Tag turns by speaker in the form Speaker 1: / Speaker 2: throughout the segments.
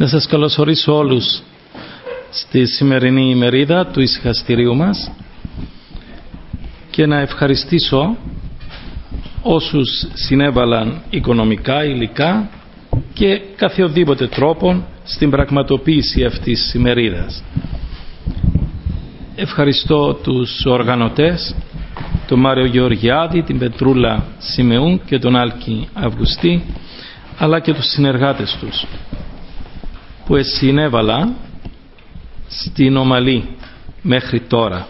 Speaker 1: Να σας καλωσορίσω όλους στη σημερινή ημερίδα του ησυχαστηρίου μας και να ευχαριστήσω όσους συνέβαλαν οικονομικά, υλικά και καθιοδήποτε τρόπον στην πραγματοποίηση αυτής της ημερίδας. Ευχαριστώ τους οργανωτές, τον Μάριο Γεωργιάδη, την Πετρούλα Σιμεούν και τον Άλκη Αυγουστή, αλλά και τους συνεργάτες τους που συνέβαλαν στην ομαλή μέχρι τώρα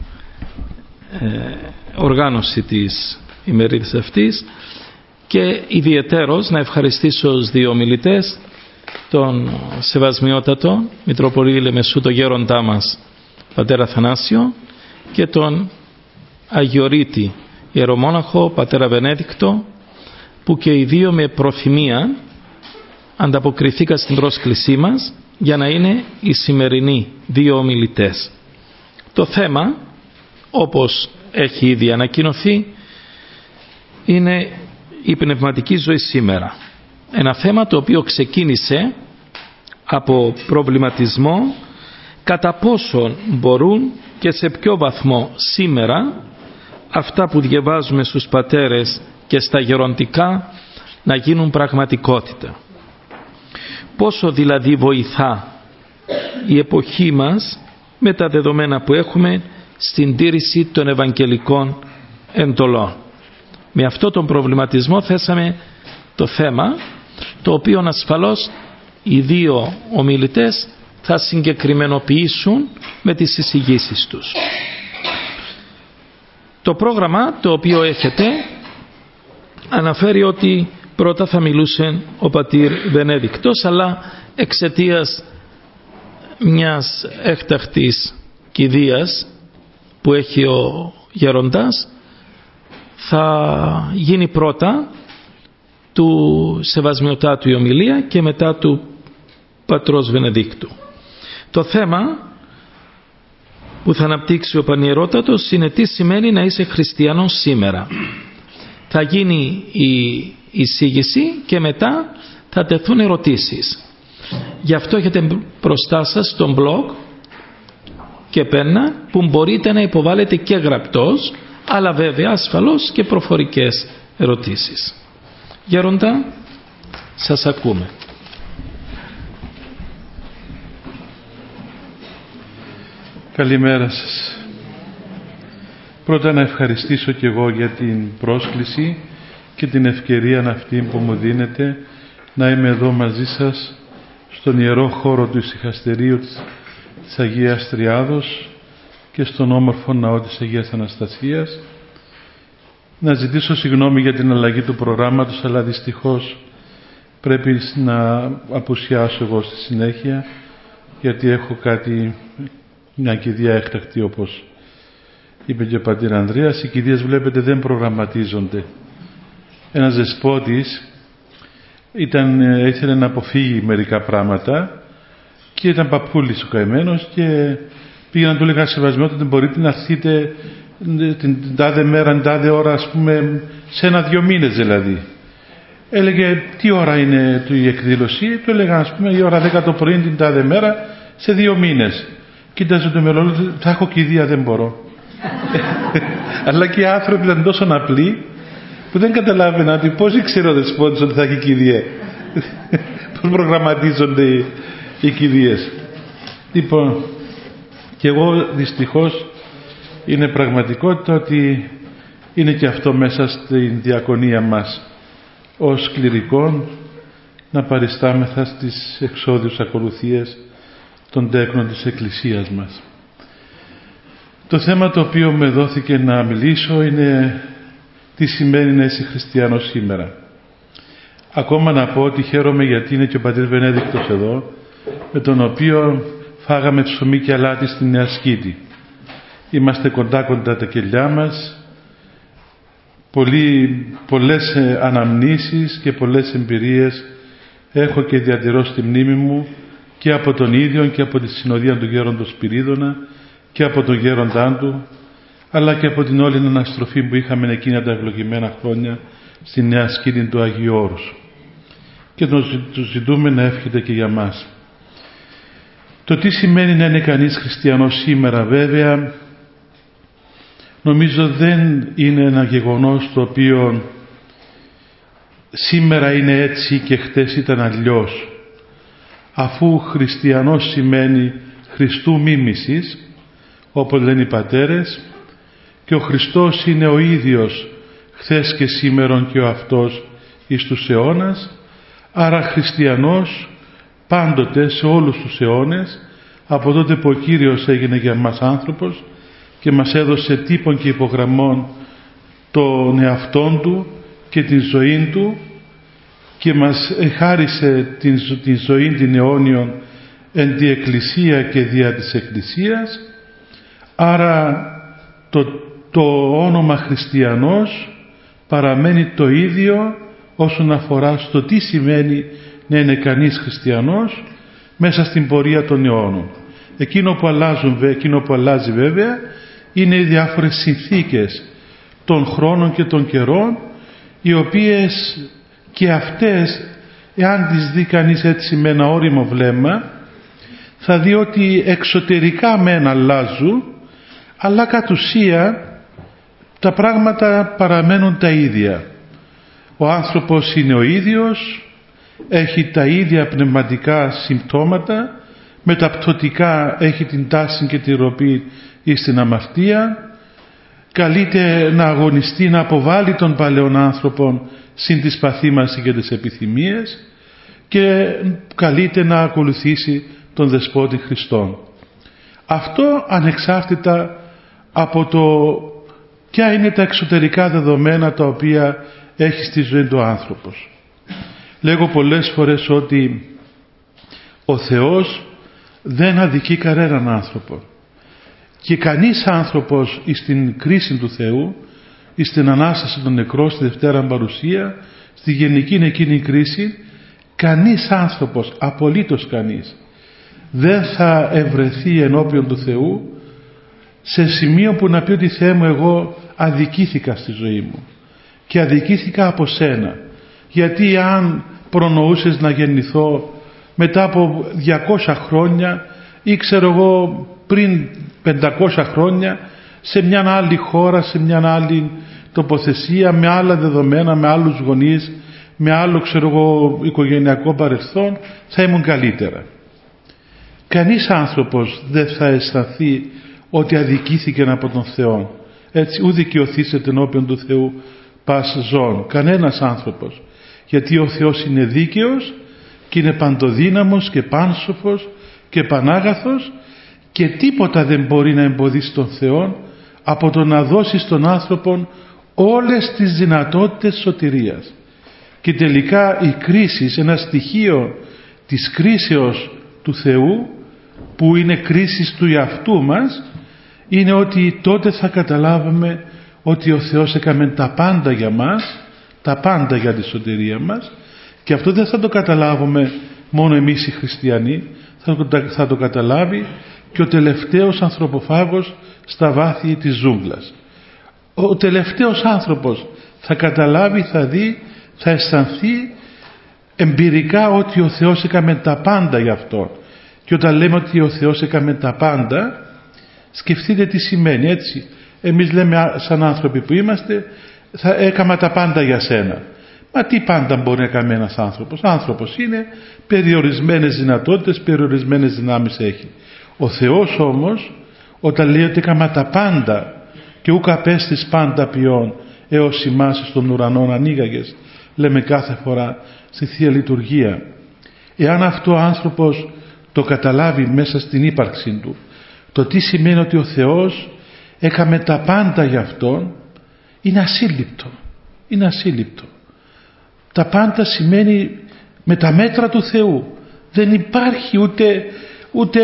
Speaker 1: οργάνωση της ημερίδας αυτής, και ιδιαιτέρως να ευχαριστήσω τους δύο ομιλητές, τον Σεβασμιότατο Μητροπολίτη Λεμεσού, το γέροντά μας Πατέρα Θανάσιο, και τον Αγιορείτη Ιερομόναχο Πατέρα Βενέδικτο, που και οι δύο με προθυμία ανταποκριθήκαν στην πρόσκλησή μας για να είναι οι σημερινοί δύο ομιλητές. Το θέμα, όπως έχει ήδη ανακοινωθεί, είναι η πνευματική ζωή σήμερα. Ένα θέμα το οποίο ξεκίνησε από προβληματισμό κατά πόσο μπορούν και σε ποιο βαθμό σήμερα αυτά που διαβάζουμε στους πατέρες και στα γεροντικά να γίνουν πραγματικότητα. Πόσο δηλαδή βοηθά η εποχή μας με τα δεδομένα που έχουμε στην τήρηση των ευαγγελικών εντολών. Με αυτό τον προβληματισμό θέσαμε το θέμα, το οποίο ασφαλώς οι δύο ομιλητές θα συγκεκριμενοποιήσουν με τις εισηγήσεις τους. Το πρόγραμμα το οποίο έχετε αναφέρει ότι πρώτα θα μιλούσε ο πατήρ Βενέδικτος, αλλά εξαιτίας μιας έκτακτης κηδείας που έχει ο γέροντας θα γίνει πρώτα του Σεβασμιωτάτου η ομιλία και μετά του πατρός Βενεδίκτου. Το θέμα που θα αναπτύξει ο Πανιερότατος είναι τι σημαίνει να είσαι χριστιανός σήμερα. Θα γίνει η εισήγηση και μετά θα τεθούν ερωτήσεις. Γι' αυτό έχετε μπροστά σας τον blog και πένα που μπορείτε να υποβάλλετε και γραπτός, αλλά βέβαια ασφαλώς και προφορικές ερωτήσεις. Γέροντα, σας ακούμε.
Speaker 2: Καλημέρα σας. Πρώτα να ευχαριστήσω και εγώ για την πρόσκληση και την ευκαιρία αυτή που μου δίνετε να είμαι εδώ μαζί σας στον ιερό χώρο του ησυχαστερίου της Αγίας Τριάδος και στον όμορφο ναό της Αγίας Αναστασίας. Να ζητήσω συγγνώμη για την αλλαγή του προγράμματος, αλλά δυστυχώς πρέπει να απουσιάσω εγώ στη συνέχεια, γιατί έχω μια κηδεία έκτακτη, όπως είπε και ο πατήρ Ανδρέας. Οι κηδείες, βλέπετε, δεν προγραμματίζονται. Ένας δεσπότης ήθελε να αποφύγει μερικά πράγματα και ήταν παππούλης ο καημένος και πήγε να του λέγανε Σεβασμιότατε, μπορείτε να έρθετε την τάδε μέρα, την τάδε ώρα, ας πούμε, σε 1-2 μήνες δηλαδή. Έλεγε τι ώρα είναι η εκδήλωση, του έλεγαν ας πούμε η ώρα 10 το πρωί την τάδε μέρα, σε 2 μήνες. Κοίταζε το μυαλό, θα έχω κηδεία, δεν μπορώ. Αλλά και οι άνθρωποι ήταν τόσο απλοί που δεν καταλάβαιναν ότι πώς ήξερε ο δεσπότης ότι θα έχει κηδεία. Πώς προγραμματίζονται οι κηδείες. Λοιπόν, και εγώ δυστυχώς είναι πραγματικότητα ότι είναι και αυτό μέσα στην διακονία μας ως κληρικών, να παριστάμεθα στις εξώδιους ακολουθίες των τέκνων της Εκκλησίας μας. Το θέμα το οποίο με δόθηκε να μιλήσω είναι τι σημαίνει να είσαι χριστιανός σήμερα. Ακόμα να πω ότι χαίρομαι γιατί είναι και ο πατήρ Βενέδικτος εδώ, με τον οποίο φάγαμε ψωμί και αλάτι στη Νέα Σκήτη. Είμαστε κοντά τα κελιά μας, πολλές αναμνήσεις και πολλές εμπειρίες έχω και διατηρώ στη μνήμη μου και από τον ίδιο και από τη συνοδεία του γέροντος Σπυρίδωνα και από τον γέροντά του, αλλά και από την όλη αναστροφή που είχαμε εκείνα τα ευλογημένα χρόνια στη Νέα Σκήτη του Αγίου Όρους. Και του ζητούμε να εύχεται και για μας. Το τι σημαίνει να είναι κανείς χριστιανός σήμερα βέβαια νομίζω δεν είναι ένα γεγονός το οποίο σήμερα είναι έτσι και χτες ήταν αλλιώς. Αφού χριστιανός σημαίνει Χριστού μίμησης, όπως λένε οι πατέρες, και ο Χριστός είναι ο ίδιος χθες και σήμερον και ο αυτός εις τους αιώνας, άρα χριστιανός πάντοτε σε όλους τους αιώνες, από τότε που ο Κύριος έγινε για μας άνθρωπος και μας έδωσε τύπων και υπογραμμών τον εαυτόν Του και την ζωή Του και μας χάρισε την ζωή την αιώνιον εν τη Εκκλησία και δια της Εκκλησίας. Άρα το όνομα χριστιανός παραμένει το ίδιο όσον αφορά στο τι σημαίνει να είναι κανείς χριστιανός μέσα στην πορεία των αιώνων. Εκείνο που αλλάζει βέβαια είναι οι διάφορες συνθήκες των χρόνων και των καιρών, οι οποίες και αυτές, εάν τις δει κανείς έτσι με ένα ώριμο βλέμμα, θα δει ότι εξωτερικά μεν αλλάζουν, αλλά κατ' ουσία τα πράγματα παραμένουν τα ίδια. Ο άνθρωπος είναι ο ίδιος, έχει τα ίδια πνευματικά συμπτώματα, μεταπτωτικά έχει την τάση και τη ροπή εις την αμαρτία, καλείται να αγωνιστεί, να αποβάλει τον παλαιόν άνθρωπον συν τις παθήμαση και τις επιθυμίες και καλείται να ακολουθήσει τον Δεσπότη Χριστόν. Αυτό ανεξάρτητα από το ποια είναι τα εξωτερικά δεδομένα τα οποία έχει στη ζωή του άνθρωπος. Λέγω πολλές φορές ότι ο Θεός δεν αδικεί κανέναν άνθρωπο και κανείς άνθρωπος στην κρίση του Θεού, στην Ανάσταση των νεκρών, στη Δευτέρα Παρουσία, στη γενική εκείνη κρίση, κανείς άνθρωπος, απολύτως κανείς, δεν θα ευρεθεί ενώπιον του Θεού σε σημείο που να πει ότι Θεέ μου, εγώ αδικήθηκα στη ζωή μου και αδικήθηκα από σένα, γιατί αν προνοούσες να γεννηθώ μετά από 200 χρόνια ή ξέρω εγώ πριν 500 χρόνια σε μια άλλη χώρα, σε μια άλλη τοποθεσία, με άλλα δεδομένα, με άλλους γονείς, με άλλο ξέρω εγώ οικογενειακό παρελθόν, θα ήμουν καλύτερα. Κανείς άνθρωπος δεν θα αισθανθεί ότι αδικήθηκε από τον Θεό. Έτσι ου δικαιωθήσετε ενώπιον του Θεού πας ζών. Κανένας άνθρωπος. Γιατί ο Θεός είναι δίκαιος και είναι παντοδύναμος και πάνσοφος και πανάγαθος και τίποτα δεν μπορεί να εμποδίσει τον Θεό από το να δώσει στον άνθρωπο όλες τις δυνατότητες σωτηρίας. Και τελικά η κρίση, ένα στοιχείο της κρίσεως του Θεού, που είναι κρίση του εαυτού μας, είναι ότι τότε θα καταλάβουμε ότι ο Θεός έκαμε τα πάντα για μας, τα πάντα για τη σωτηρία μας, και αυτό δεν θα το καταλάβουμε μόνο εμείς οι χριστιανοί, θα το καταλάβει και ο τελευταίος ανθρωποφάγος στα βάθη της ζούγκλας. Ο τελευταίος άνθρωπος θα καταλάβει, θα δει, θα αισθανθεί εμπειρικά ότι ο Θεός έκαμε τα πάντα για αυτό. Και όταν λέμε ότι ο Θεός έκαμε τα πάντα, σκεφτείτε τι σημαίνει, έτσι. Εμείς λέμε σαν άνθρωποι που είμαστε, θα έκαμα τα πάντα για σένα. Μα τι πάντα μπορεί να κάνει ένας άνθρωπος? Άνθρωπος είναι, περιορισμένες δυνατότητες, περιορισμένες δυνάμεις έχει. Ο Θεός όμως, όταν λέει ότι έκαμα τα πάντα και ούκ απέστης πάντα ποιόν έως ημάς των ουρανών ανοίγαγες, λέμε κάθε φορά στη Θεία Λειτουργία. Εάν αυτό ο άνθρωπος το καταλάβει μέσα στην ύπαρξή του, το τι σημαίνει ότι ο Θεός έκαμε τα πάντα για Αυτόν, είναι ασύλληπτο. Είναι ασύλληπτο. Τα πάντα σημαίνει με τα μέτρα του Θεού. Δεν υπάρχει ούτε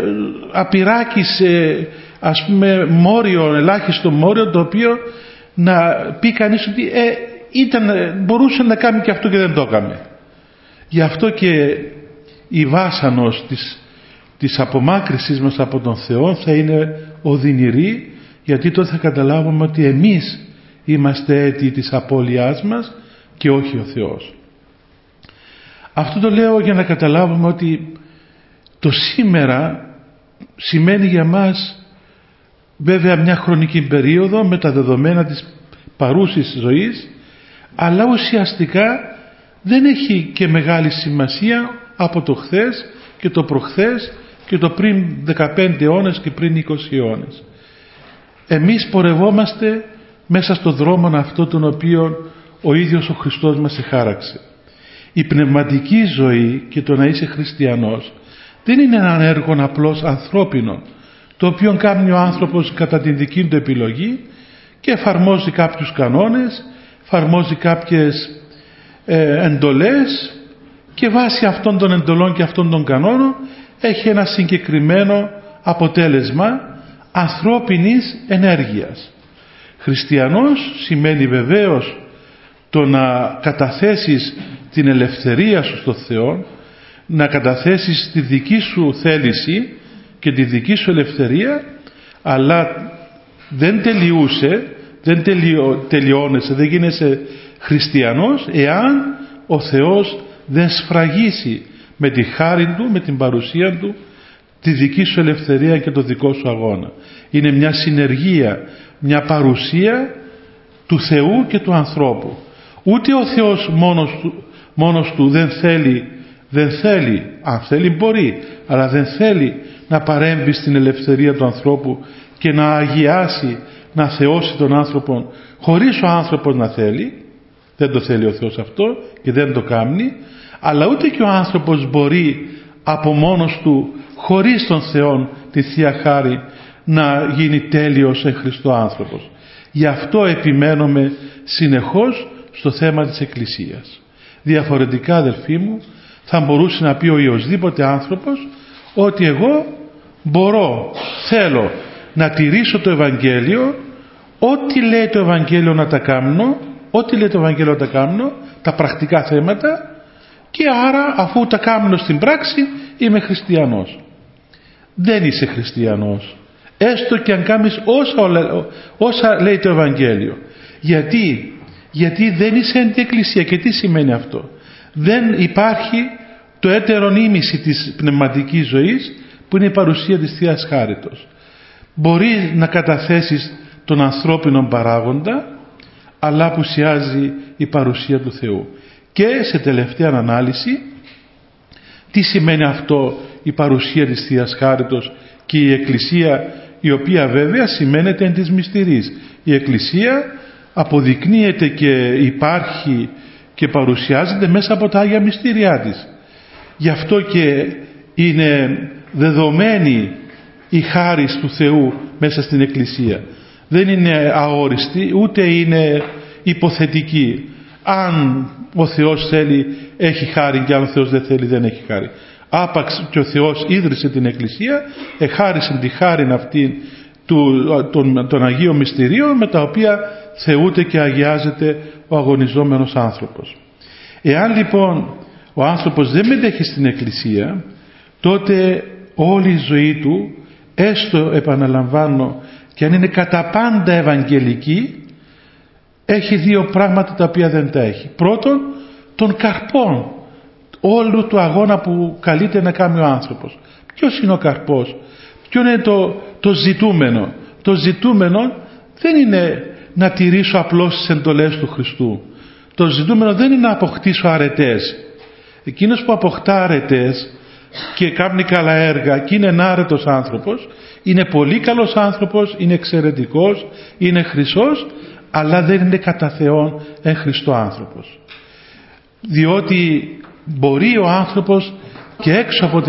Speaker 2: απειράκης ας πούμε μόριο, ελάχιστο μόριο, το οποίο να πει κανείς ότι μπορούσε να κάνει και αυτό και δεν το έκαμε. Γι' αυτό και η βάσανος της απομάκρυσης μας από τον Θεό θα είναι οδυνηρή, γιατί τότε θα καταλάβουμε ότι εμείς είμαστε αίτιοι της απώλειάς μας και όχι ο Θεός. Αυτό το λέω για να καταλάβουμε ότι Το σήμερα σημαίνει για μας βέβαια μια χρονική περίοδο με τα δεδομένα της παρούσης ζωής, αλλά ουσιαστικά δεν έχει και μεγάλη σημασία από το χθες και το προχθές και το πριν 15 αιώνες και πριν 20 αιώνες. Εμείς πορευόμαστε μέσα στον δρόμο αυτό τον οποίο ο ίδιος ο Χριστός μας εχάραξε. Η πνευματική ζωή και το να είσαι χριστιανός δεν είναι έναν έργο απλώς ανθρώπινο, το οποίο κάνει ο άνθρωπος κατά την δική του επιλογή και εφαρμόζει κάποιους κανόνες, εφαρμόζει κάποιες εντολές και βάσει αυτών των εντολών και αυτών των κανόνων έχει ένα συγκεκριμένο αποτέλεσμα ανθρώπινης ενέργειας. Χριστιανός σημαίνει βεβαίως το να καταθέσεις την ελευθερία σου στο Θεό, να καταθέσεις τη δική σου θέληση και τη δική σου ελευθερία, αλλά δεν τελειώνεσαι, δεν γίνεσαι χριστιανός εάν ο Θεός δεν σφραγίσει με τη χάρη Του, με την παρουσία Του, τη δική σου ελευθερία και το δικό σου αγώνα. Είναι μια συνεργία, μια παρουσία του Θεού και του ανθρώπου. Ούτε ο Θεός μόνος του δεν θέλει, αν θέλει μπορεί, αλλά δεν θέλει να παρέμβει στην ελευθερία του ανθρώπου και να αγιάσει, να θεώσει τον άνθρωπο χωρίς ο άνθρωπος να θέλει. Δεν το θέλει ο Θεός αυτό και δεν το κάνει, αλλά ούτε και ο άνθρωπος μπορεί από μόνος του, χωρίς τον Θεό, τη Θεία Χάρη, να γίνει τέλειος εν Χριστώ άνθρωπος. Γι' αυτό επιμένουμε συνεχώς στο θέμα της Εκκλησίας. Διαφορετικά, αδελφοί μου, θα μπορούσε να πει ο οποιοσδήποτε άνθρωπος ότι εγώ θέλω να τηρήσω το Ευαγγέλιο, ό,τι λέει το Ευαγγέλιο να τα κάνω, τα πρακτικά θέματα, και άρα αφού τα κάνω στην πράξη είμαι χριστιανός. Δεν είσαι χριστιανός, έστω και αν κάνεις όσα λέει το Ευαγγέλιο. Γιατί δεν είσαι εν εκκλησία. Και τι σημαίνει αυτό? Δεν υπάρχει το έτερον ήμιση της πνευματικής ζωής, που είναι η παρουσία της Θείας Χάριτος. Μπορεί να καταθέσεις τον ανθρώπινο παράγοντα, αλλά απουσιάζει η παρουσία του Θεού. Και σε τελευταία ανάλυση, τι σημαίνει αυτό η παρουσία της Θείας Χάριτος και η Εκκλησία, η οποία βέβαια σημαίνεται εν της μυστηρής. Η Εκκλησία αποδεικνύεται και υπάρχει και παρουσιάζεται μέσα από τα Άγια Μυστήριά της. Γι' αυτό και είναι δεδομένη η χάρις του Θεού μέσα στην Εκκλησία. Δεν είναι αόριστη, ούτε είναι υποθετική. Αν ο Θεός θέλει έχει χάρη, και αν ο Θεός δεν θέλει δεν έχει χάρη. Άπαξ και ο Θεός ίδρυσε την Εκκλησία, εχάρισε τη χάρη αυτή των Αγίων Μυστηρίων, με τα οποία θεούται και αγιάζεται ο αγωνιζόμενος άνθρωπος. Εάν λοιπόν ο άνθρωπος δεν μετέχει στην Εκκλησία, τότε όλη η ζωή του, έστω επαναλαμβάνω και αν είναι κατά πάντα ευαγγελική, έχει δύο πράγματα τα οποία δεν τα έχει. Πρώτον, των καρπών όλου του αγώνα που καλείται να κάνει ο άνθρωπος. Ποιος είναι ο καρπός? Ποιο είναι το ζητούμενο? Το ζητούμενο δεν είναι να τηρήσω απλώς τις εντολές του Χριστού. Το ζητούμενο δεν είναι να αποκτήσω αρετές. Εκείνος που αποκτά αρετές και κάνει καλά έργα και είναι ενάρετος άνθρωπος, είναι πολύ καλός άνθρωπος, είναι εξαιρετικός, είναι χρυσός, αλλά δεν είναι κατά Θεόν εν Χριστώ άνθρωπος. Διότι μπορεί ο άνθρωπος και έξω από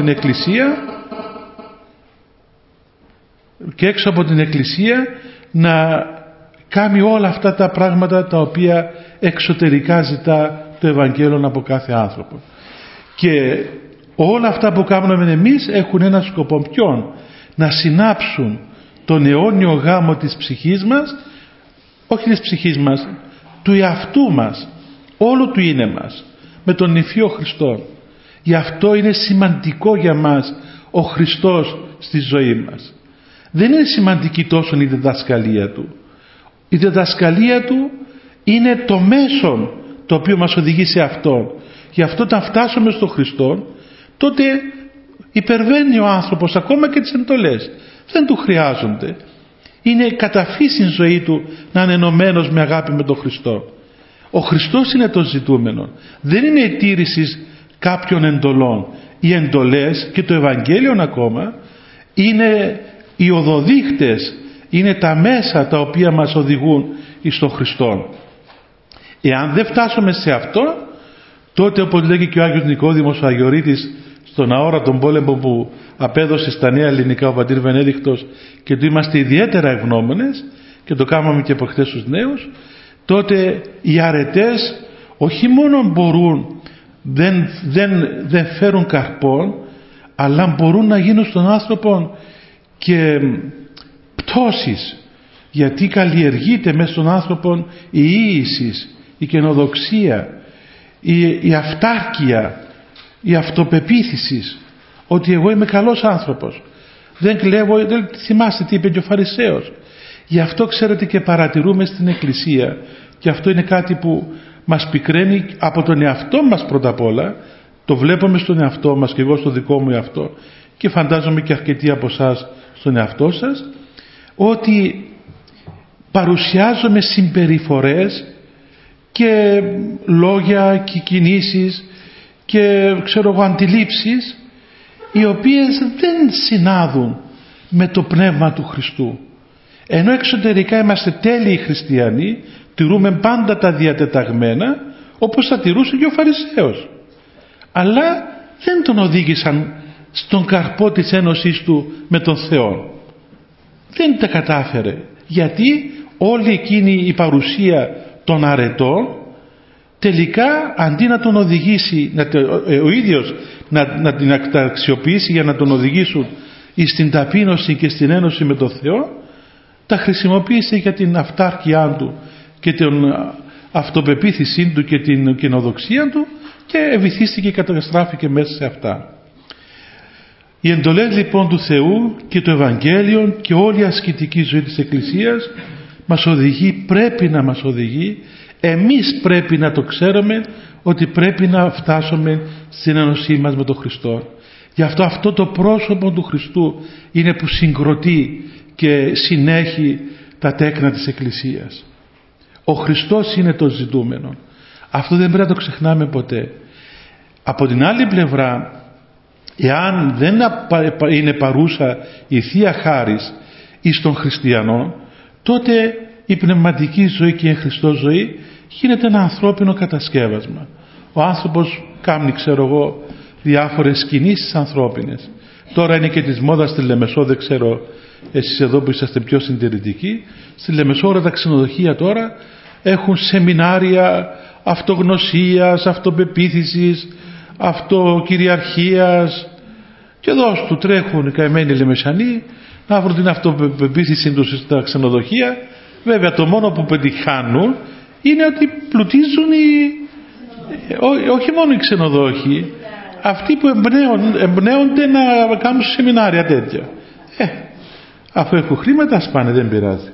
Speaker 2: την Εκκλησία να κάνει όλα αυτά τα πράγματα τα οποία εξωτερικά ζητά το Ευαγγέλιο από κάθε άνθρωπο. Και όλα αυτά που κάνουμε εμείς έχουν ένα σκοπό. Ποιον? Να συνάψουν τον αιώνιο γάμο της ψυχής μας, όχι της ψυχής μας, του εαυτού μας, όλου του είναι μας, με τον νηφίο Χριστό. Γι' αυτό είναι σημαντικό για μας ο Χριστός στη ζωή μας. Δεν είναι σημαντική τόσο η διδασκαλία Του. Η διδασκαλία Του είναι το μέσον το οποίο μας οδηγεί σε Αυτόν. Γι' αυτό όταν φτάσουμε στον Χριστό, τότε υπερβαίνει ο άνθρωπος ακόμα και τις εντολές. Δεν του χρειάζονται. Είναι κατά φύσιν ζωή του να είναι ενωμένος με αγάπη με τον Χριστό. Ο Χριστός είναι το ζητούμενο. Δεν είναι η τήρηση κάποιων εντολών. Οι εντολές και το Ευαγγέλιο ακόμα είναι οι οδοδείχτες, είναι τα μέσα τα οποία μας οδηγούν εις τον Χριστό. Εάν δεν φτάσουμε σε αυτό, τότε, όπως λέγει και ο Άγιος Νικόδημος ο Αγιορείτης στον αόρατον πόλεμο που απέδωσε στα νέα ελληνικά ο πατήρ Βενέδικτος και του είμαστε ιδιαίτερα ευγνώμονες και το κάναμε και από χθες στους νέους, τότε οι αρετές όχι μόνο μπορούν, δεν φέρουν καρπόν, αλλά μπορούν να γίνουν στον άνθρωπο και πτώσεις, γιατί καλλιεργείται μέσα στον άνθρωπο η ίησις, η καινοδοξία, η αυτάρκεια, η αυτοπεποίθηση ότι εγώ είμαι καλός άνθρωπος, δεν κλέβω, δεν θυμάστε τι είπε και ο Φαρισαίος. Γι' αυτό ξέρετε και παρατηρούμε στην Εκκλησία, και αυτό είναι κάτι που μας πικραίνει από τον εαυτό μας πρώτα απ' όλα, το βλέπουμε στον εαυτό μας και εγώ στο δικό μου εαυτό και φαντάζομαι και αρκετοί από εσάς στον εαυτό σας, ότι παρουσιάζουμε συμπεριφορές και λόγια και κινήσεις και αντιλήψεις οι οποίες δεν συνάδουν με το πνεύμα του Χριστού. Ενώ εξωτερικά είμαστε τέλειοι χριστιανοί, τηρούμε πάντα τα διατεταγμένα όπως θα τηρούσε και ο Φαρισαίος, αλλά δεν τον οδήγησαν στον καρπό της ένωσής του με τον Θεό. Δεν τα κατάφερε, γιατί όλη εκείνη η παρουσία των αρετών τελικά αντί να τον οδηγήσει, ο ίδιος να την αξιοποιήσει για να τον οδηγήσουν στην ταπείνωση και στην ένωση με τον Θεό, τα χρησιμοποίησε για την αυτάρκειά του και την αυτοπεποίθησή του και την καινοδοξία του και βυθίστηκε και καταστράφηκε μέσα σε αυτά. Οι εντολές λοιπόν του Θεού και το Ευαγγέλιο και όλη η ασκητική ζωή της Εκκλησίας μας οδηγεί, πρέπει να μας οδηγεί, εμείς πρέπει να το ξέρουμε ότι πρέπει να φτάσουμε στην ένωσή μας με τον Χριστό. Γι' αυτό το πρόσωπο του Χριστού είναι που συγκροτεί και συνέχει τα τέκνα της Εκκλησίας. Ο Χριστός είναι το ζητούμενο. Αυτό δεν πρέπει να το ξεχνάμε ποτέ. Από την άλλη πλευρά, εάν δεν είναι παρούσα η Θεία Χάρις εις των χριστιανών, τότε η πνευματική ζωή και η εν Χριστώ ζωή γίνεται ένα ανθρώπινο κατασκεύασμα. Ο άνθρωπος κάνει, διάφορες κινήσεις ανθρώπινες. Τώρα είναι και της μόδας στη Λεμεσό, δεν ξέρω εσείς εδώ που είσαστε πιο συντηρητικοί, στη Λεμεσό όλα τα ξενοδοχεία τώρα έχουν σεμινάρια αυτογνωσίας, αυτοπεποίθησης, αυτοκυριαρχίας, και εδώ του τρέχουν οι καημένοι Λεμεσανοί να βρουν την αυτοπεποίθηση τους στα ξενοδοχεία. Βέβαια το μόνο που πετυχάνουν είναι ότι πλουτίζουν όχι μόνο οι ξενοδόχοι, αυτοί που εμπνέονται να κάνουν σεμινάρια τέτοια. Αφού έχουν χρήματα ας πάνε, δεν πειράζει.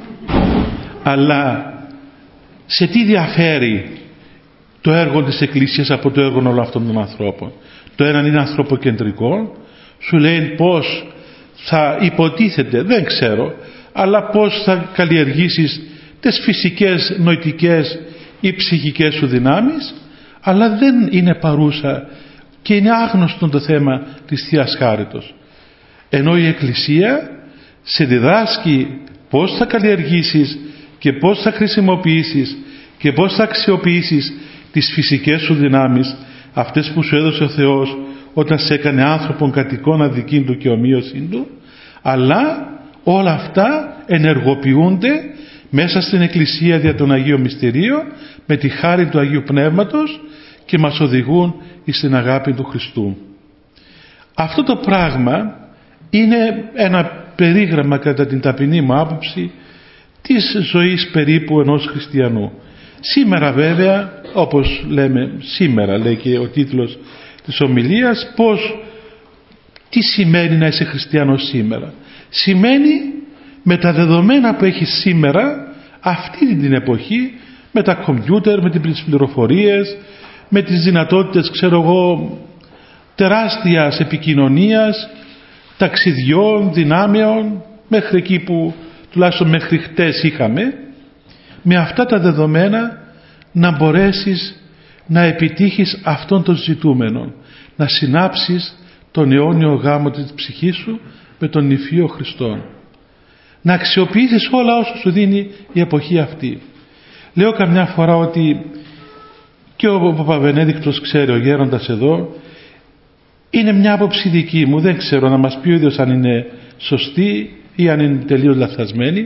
Speaker 2: Αλλά σε τι διαφέρει το έργο της Εκκλησίας από το έργο όλων αυτών των ανθρώπων? Το ένα είναι ανθρωποκεντρικό, σου λέει πώς θα υποτίθεται, δεν ξέρω, αλλά πώς θα καλλιεργήσεις τις φυσικές, νοητικές ή ψυχικές σου δυνάμεις, αλλά δεν είναι παρούσα και είναι άγνωστο το θέμα της Θείας Χάριτος. Ενώ η Εκκλησία σε διδάσκει πώς θα καλλιεργήσεις και πώς θα χρησιμοποιήσεις και πώς θα αξιοποιήσεις τις φυσικές σου δυνάμεις, αυτές που σου έδωσε ο Θεός όταν σε έκανε άνθρωπον κατ' εικόνα δική του και ομοίωσή του, αλλά όλα αυτά ενεργοποιούνται μέσα στην Εκκλησία δια τον Αγίο Μυστηρίο με τη χάρη του Αγίου Πνεύματος και μας οδηγούν στην αγάπη του Χριστού. Αυτό το πράγμα είναι ένα περίγραμμα, κατά την ταπεινή μου άποψη, της ζωής περίπου ενός χριστιανού. Σήμερα βέβαια, όπως λέμε, σήμερα λέει και ο τίτλος της ομιλίας, τι σημαίνει να είσαι χριστιανός σήμερα? Σημαίνει με τα δεδομένα που έχει σήμερα, αυτή την εποχή, με τα κομπιούτερ, με τις πληροφορίες, με τις δυνατότητες τεράστιας επικοινωνίας, ταξιδιών, δυνάμεων, μέχρι εκεί που τουλάχιστον μέχρι χτες είχαμε, με αυτά τα δεδομένα να μπορέσεις να επιτύχεις αυτόν τον ζητούμενο, να συνάψεις τον αιώνιο γάμο της ψυχής σου με τον νηφίο Χριστόν, να αξιοποιήσεις όλα όσα σου δίνει η εποχή αυτή. Λέω καμιά φορά ότι και ο Παπαβενέδικτος ξέρει, ο γέροντας εδώ, είναι μια άποψη δική μου, δεν ξέρω, να μας πει ο ίδιος αν είναι σωστή ή αν είναι τελείως λαθασμένη.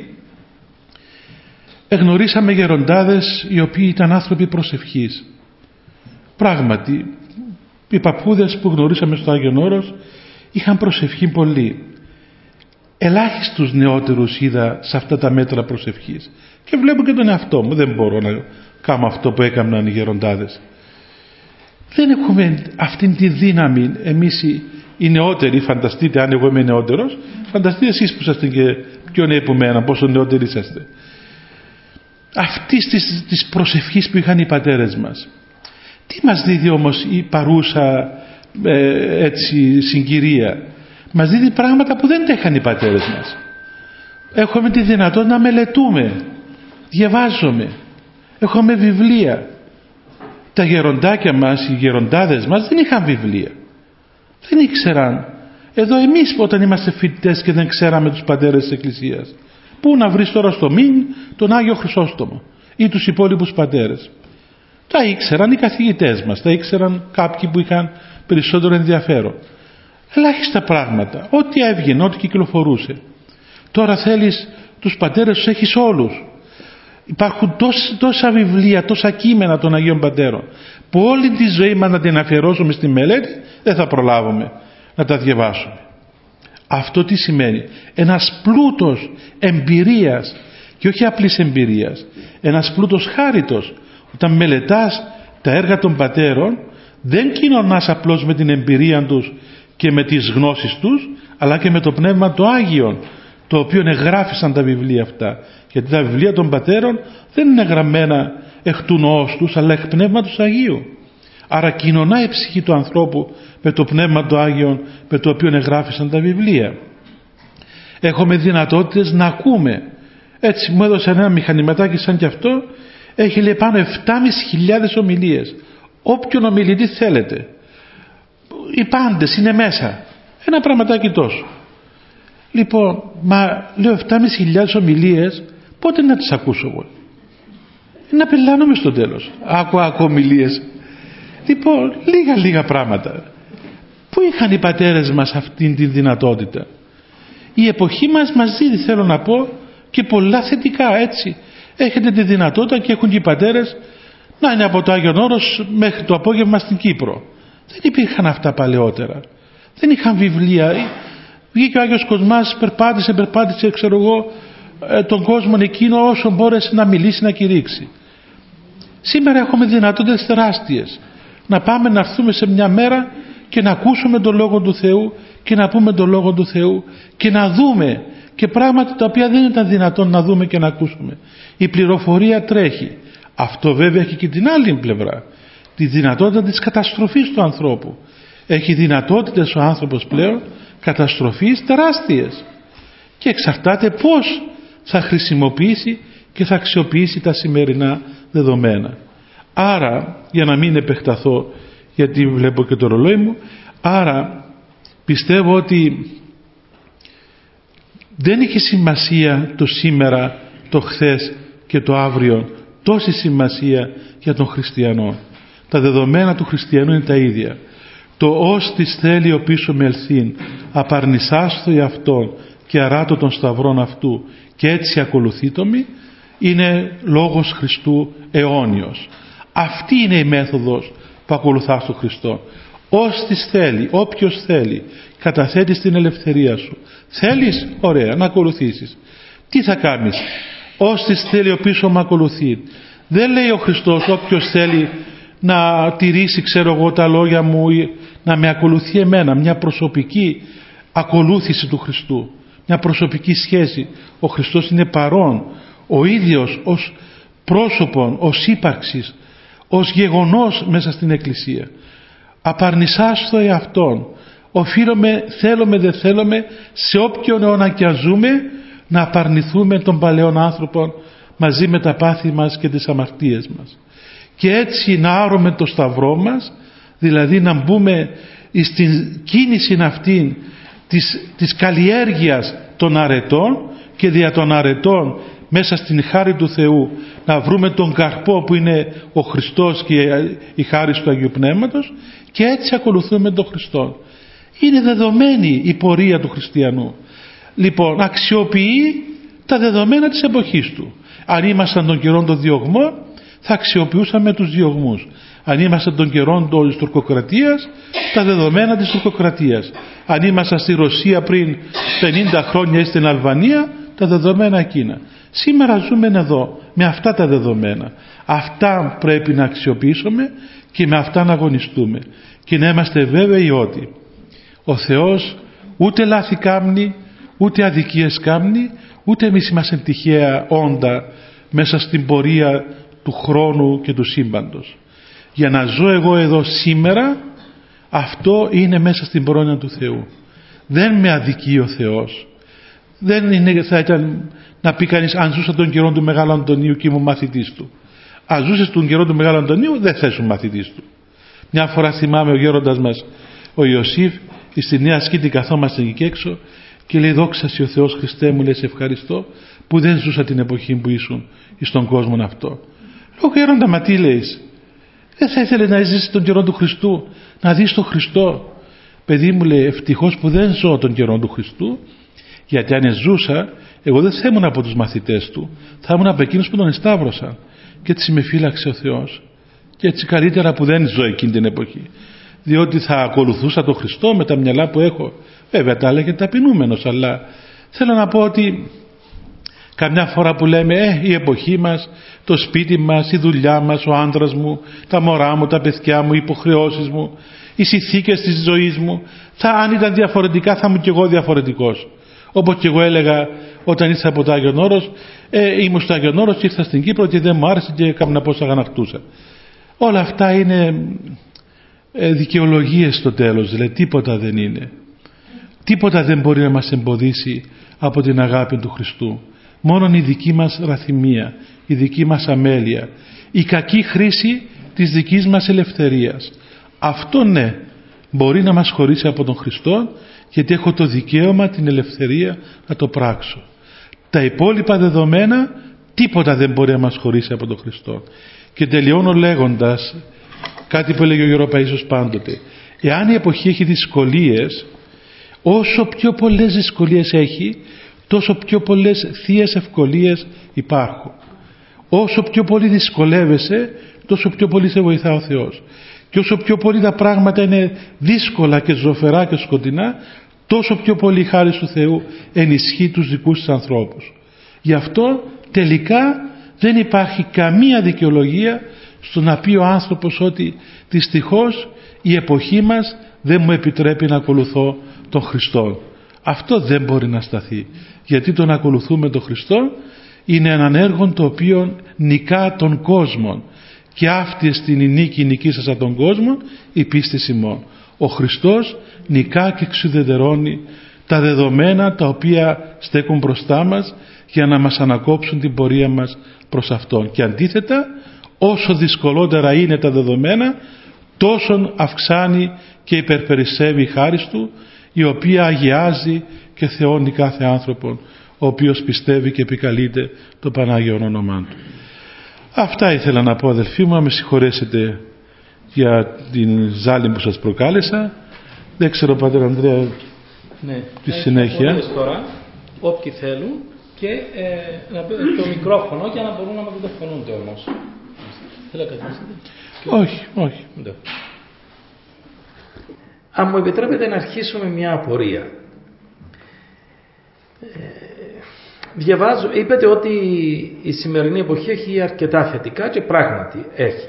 Speaker 2: Εγνωρίσαμε γεροντάδες οι οποίοι ήταν άνθρωποι προσευχής. Πράγματι, οι παππούδες που γνωρίσαμε στο Άγιον Όρος είχαν προσευχή πολύ. Ελάχιστους νεότερους είδα σε αυτά τα μέτρα προσευχής. Και βλέπω και τον εαυτό μου, δεν μπορώ να κάνω αυτό που έκαναν οι γεροντάδες. Δεν έχουμε αυτήν τη δύναμη εμείς οι νεότεροι. Φανταστείτε, αν εγώ είμαι νεότερος, φανταστείτε εσείς που είσαστε και πιο νέοι από μένα, πόσο νεότεροι είσαστε. Αυτής της προσευχής που είχαν οι πατέρες μας. Τι μας δίδει όμως η παρούσα συγκυρία? Μας δίδει πράγματα που δεν τα είχαν οι πατέρες μας. Έχουμε τη δυνατότητα να μελετούμε, διαβάζουμε, έχουμε βιβλία. Τα γεροντάκια μας, οι γεροντάδες μας δεν είχαν βιβλία, δεν ήξεραν. Εδώ εμείς όταν είμαστε φοιτητές και δεν ξέραμε τους πατέρες της Εκκλησίας, πού να βρεις τώρα στο Μήν τον Άγιο Χρυσόστομο ή τους υπόλοιπους πατέρες? Τα ήξεραν οι καθηγητές μας, τα ήξεραν κάποιοι που είχαν περισσότερο ενδιαφέρον. Ελάχιστα πράγματα, ό,τι έβγαινε, ό,τι κυκλοφορούσε. Τώρα θέλεις τους πατέρες, τους έχεις όλους. Υπάρχουν τόσα βιβλία, τόσα κείμενα των Αγίων Πατέρων, που όλη τη ζωή μας να την αφιερώσουμε στη μελέτη δεν θα προλάβουμε να τα διαβάσουμε. Αυτό τι σημαίνει? Ένας πλούτος εμπειρίας, και όχι απλής εμπειρίας, ένας πλούτος χάριτος. Όταν μελετάς τα έργα των πατέρων, δεν κοινωνάς απλώς με την εμπειρία τους και με τις γνώσεις τους, αλλά και με το Πνεύμα το Άγιον, το οποίο εγγράφησαν τα βιβλία αυτά. Γιατί τα βιβλία των πατέρων δεν είναι γραμμένα εκ του νοός τους, αλλά εκ Πνεύματος Αγίου. Άρα κοινωνά η ψυχή του ανθρώπου με το Πνεύμα το Άγιον, με το οποίο εγγράφησαν τα βιβλία. Έχουμε δυνατότητες να ακούμε. Έτσι μου έδωσαν ένα μηχανηματάκι σαν κι αυτό, έχει λέει πάνω 7.500 ομιλίες. Όποιον ομιλητή θέλετε. Οι πάντες είναι μέσα. Ένα πραγματάκι τόσο. Λοιπόν, μα λέω 7.500 ομιλίες, πότε να τις ακούσω εγώ? Να πελάνομαι στο τέλος. Ακούω ομιλίες. Λοιπόν, λίγα πράγματα. Πού είχαν οι πατέρες μας αυτήν τη δυνατότητα? Η εποχή μας δίδει, θέλω να πω, και πολλά θετικά, έτσι. Έχετε τη δυνατότητα και έχουν και οι πατέρες να είναι από το Άγιον Όρος μέχρι το απόγευμα στην Κύπρο. Δεν υπήρχαν αυτά παλαιότερα. Δεν είχαν βιβλία. Βγήκε ο Άγιος Κοσμάς, περπάτησε, ξέρω εγώ, τον κόσμο εκείνο όσο μπόρεσε να μιλήσει, να κηρύξει. Σήμερα έχουμε δυνατότητες τεράστιες. Να πάμε να έρθουμε σε μια μέρα και να ακούσουμε τον Λόγο του Θεού και να πούμε τον Λόγο του Θεού και να δούμε και πράγματα τα οποία δεν ήταν δυνατόν να δούμε και να ακούσουμε. Η πληροφορία τρέχει. Αυτό βέβαια έχει και την άλλη πλευρά. Τη δυνατότητα της καταστροφής του ανθρώπου. Έχει δυνατότητες ο άνθρωπος πλέον καταστροφής τεράστιες. Και εξαρτάται πώς θα χρησιμοποιήσει και θα αξιοποιήσει τα σημερινά δεδομένα. Άρα, για να μην επεκταθώ, γιατί βλέπω και το ρολόι μου, άρα πιστεύω ότι δεν έχει σημασία το σήμερα, το χθες και το αύριο, τόση σημασία για τον χριστιανό. Τα δεδομένα του χριστιανού είναι τα ίδια. Το «ως της θέλει ο πίσω με ελθύν, απαρνησάστο εαυτόν και αράτω των σταυρών αυτού και έτσι ακολουθείτο μη», είναι λόγος Χριστού αιώνιος. Αυτή είναι η μέθοδος που ακολουθάς στον Χριστό. «Ως της θέλει», όποιος θέλει, καταθέτεις την ελευθερία σου. Θέλεις, ωραία, να ακολουθήσεις. Τι θα κάνεις? «Ως της θέλει ο πίσω με ακολουθεί». Δεν λέει ο Χριστός όποιος θέλει να τηρήσει, ξέρω εγώ, τα λόγια μου ή να με ακολουθεί εμένα. Μια προσωπική ακολούθηση του Χριστού, μια προσωπική σχέση. Ο Χριστός είναι παρόν, ο ίδιος ως πρόσωπον, ως ύπαρξης, ως γεγονός μέσα στην Εκκλησία. απαρνησάστο εαυτόν. Οφείλουμε, θέλουμε δεν θέλουμε, σε όποιον αιώνα και αν ζούμε, να απαρνηθούμε των παλαιών άνθρωπων μαζί με τα πάθη μας και τις αμαρτίες μας. Και έτσι να άρουμε το σταυρό μας, δηλαδή να μπούμε στην κίνηση αυτή της καλλιέργειας των αρετών και δια των αρετών μέσα στην χάρη του Θεού να βρούμε τον καρπό που είναι ο Χριστός και η χάρη του Αγίου Πνεύματος, και έτσι ακολουθούμε τον Χριστό. Είναι δεδομένη η πορεία του χριστιανού. Λοιπόν, αξιοποιεί τα δεδομένα της εποχής του. Αν ήμασταν των καιρών των διωγμών, θα αξιοποιούσαμε τους διωγμούς. Αν ήμασταν των καιρών της τουρκοκρατίας, τα δεδομένα της τουρκοκρατίας. Αν ήμασταν στη Ρωσία πριν 50 χρόνια ή στην Αλβανία, τα δεδομένα εκείνα. Σήμερα ζούμε εδώ με αυτά τα δεδομένα. Αυτά πρέπει να αξιοποιήσουμε και με αυτά να αγωνιστούμε. Και να είμαστε βέβαιοι ότι ο Θεός ούτε λάθη κάμνει, ούτε αδικίες κάμνει, ούτε εμείς είμαστε τυχαία όντα μέσα στην πορεία του χρόνου και του σύμπαντος. Για να ζω εγώ εδώ σήμερα, αυτό είναι μέσα στην πρόνοια του Θεού. Δεν με αδικεί ο Θεός. Δεν είναι, θα ήταν να πει κανείς, αν ζούσα τον καιρό του Μεγάλου Αντωνίου και ήμουν μαθητής του. Αν ζούσες τον καιρό του Μεγάλου Αντωνίου, δεν θα ήσουν μαθητής του. Μια φορά θυμάμαι ο γέροντας μας ο Ιωσήφ, στη Νέα Σκήτη καθόμαστε εκεί έξω και λέει, δόξα σοι ο Θεός Χριστέ μου, λέει, σε ευχαριστώ που δεν ζούσα την εποχή που ήσουν στον κόσμο αυτό. Λέω, γέροντα, μα τι λέεις? Δεν θα ήθελε να ζήσεις τον καιρό του Χριστού, να δεις τον Χριστό? Παιδί μου, λέει, ευτυχώς που δεν ζω τον καιρό του Χριστού, γιατί αν ζούσα, εγώ δεν θα ήμουν από τους μαθητές του, θα ήμουν από εκείνους που τον εσταύρωσαν. Και έτσι με φύλαξε ο Θεός. Και έτσι καλύτερα που δεν ζω εκείνη την εποχή. Διότι θα ακολουθούσα τον Χριστό με τα μυαλά που έχω. Βέβαια τα έλεγε ταπεινούμενος, αλλά θέλω να πω ότι καμιά φορά που λέμε η εποχή μας, το σπίτι μας, η δουλειά μας, ο άντρας μου, τα μωρά μου, τα παιδιά μου, οι υποχρεώσεις μου, οι συνθήκες της ζωής μου, αν ήταν διαφορετικά θα ήμουν κι εγώ διαφορετικός. Όπως και εγώ έλεγα όταν ήρθα από το Άγιον Όρος, ήμουν στο Άγιον Όρος και ήρθα στην Κύπρο και δεν μου άρεσε και κάμνα πώς αγανακτούσα. Όλα αυτά είναι δικαιολογίες στο τέλος, δηλαδή τίποτα δεν είναι. Τίποτα δεν μπορεί να μας εμποδίσει από την αγάπη του Χριστού. Μόνον η δική μας ραθυμία, η δική μας αμέλεια, η κακή χρήση της δικής μας ελευθερίας. Αυτό ναι, μπορεί να μας χωρίσει από τον Χριστό, γιατί έχω το δικαίωμα, την ελευθερία να το πράξω. Τα υπόλοιπα δεδομένα, τίποτα δεν μπορεί να μας χωρίσει από τον Χριστό. Και τελειώνω λέγοντας κάτι που έλεγε ο Γιώργος Παΐσιος πάντοτε. Εάν η εποχή έχει δυσκολίες, όσο πιο πολλές δυσκολίες έχει, τόσο πιο πολλές θείες ευκολίες υπάρχουν. Όσο πιο πολύ δυσκολεύεσαι, τόσο πιο πολύ σε βοηθά ο Θεός. Και όσο πιο πολύ τα πράγματα είναι δύσκολα και ζωφερά και σκοτεινά, τόσο πιο πολύ η χάρη του Θεού ενισχύει τους δικούς της ανθρώπους. Γι' αυτό τελικά δεν υπάρχει καμία δικαιολογία στο να πει ο άνθρωπος ότι δυστυχώς η εποχή μας δεν μου επιτρέπει να ακολουθώ τον Χριστό. Αυτό δεν μπορεί να σταθεί, γιατί το να ακολουθούμε τον Χριστό είναι έναν έργο το οποίο νικά τον κόσμο, και αυτή στην η νίκη νικήσασα τον κόσμο η πίστη ημών. Ο Χριστός νικά και εξουδετερώνει τα δεδομένα τα οποία στέκουν μπροστά μας για να μας ανακόψουν την πορεία μας προς Αυτόν. Και αντίθετα, όσο δυσκολότερα είναι τα δεδομένα, τόσο αυξάνει και υπερπερισσεύει η χάρις Του, η οποία αγιάζει και θεώνει κάθε άνθρωπον ο οποίος πιστεύει και επικαλείται το Πανάγιο όνομά Του. Αυτά ήθελα να πω, αδελφοί μου, να με συγχωρέσετε για την ζάλη που σας προκάλεσα. Δεν ξέρω, Πατέρα Ανδρέα, τη συνέχεια.
Speaker 1: Τώρα, όποιοι θέλουν, και το μικρόφωνο για να μπορούν να μαγνητοφωνούνται όμως. Θέλω να καθίσετε.
Speaker 2: Όχι.
Speaker 1: Αν μου επιτρέπετε να αρχίσουμε μια απορία. Διαβάζω, είπατε ότι η σημερινή εποχή έχει αρκετά θετικά και πράγματι έχει.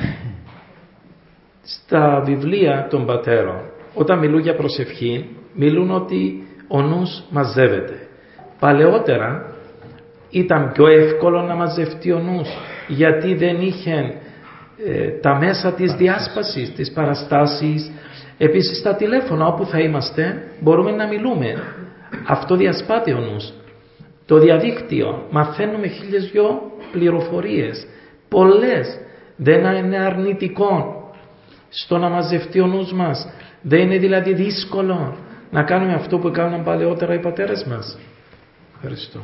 Speaker 1: Στα βιβλία των πατέρων, όταν μιλούν για προσευχή, μιλούν ότι ο νους μαζεύεται. Παλαιότερα ήταν πιο εύκολο να μαζευτεί ο νους, γιατί δεν είχε τα μέσα της διάσπασης, της παραστάσης. Επίσης τα τηλέφωνα όπου θα είμαστε μπορούμε να μιλούμε. Αυτό διασπάται ο νους. Το διαδίκτυο, μαθαίνουμε 1002 πληροφορίες, πολλές. Δεν είναι αρνητικό στο να μαζευτεί ο νους μας. Δεν είναι δηλαδή δύσκολο να κάνουμε αυτό που έκαναν παλαιότερα οι πατέρες μας. Ευχαριστώ.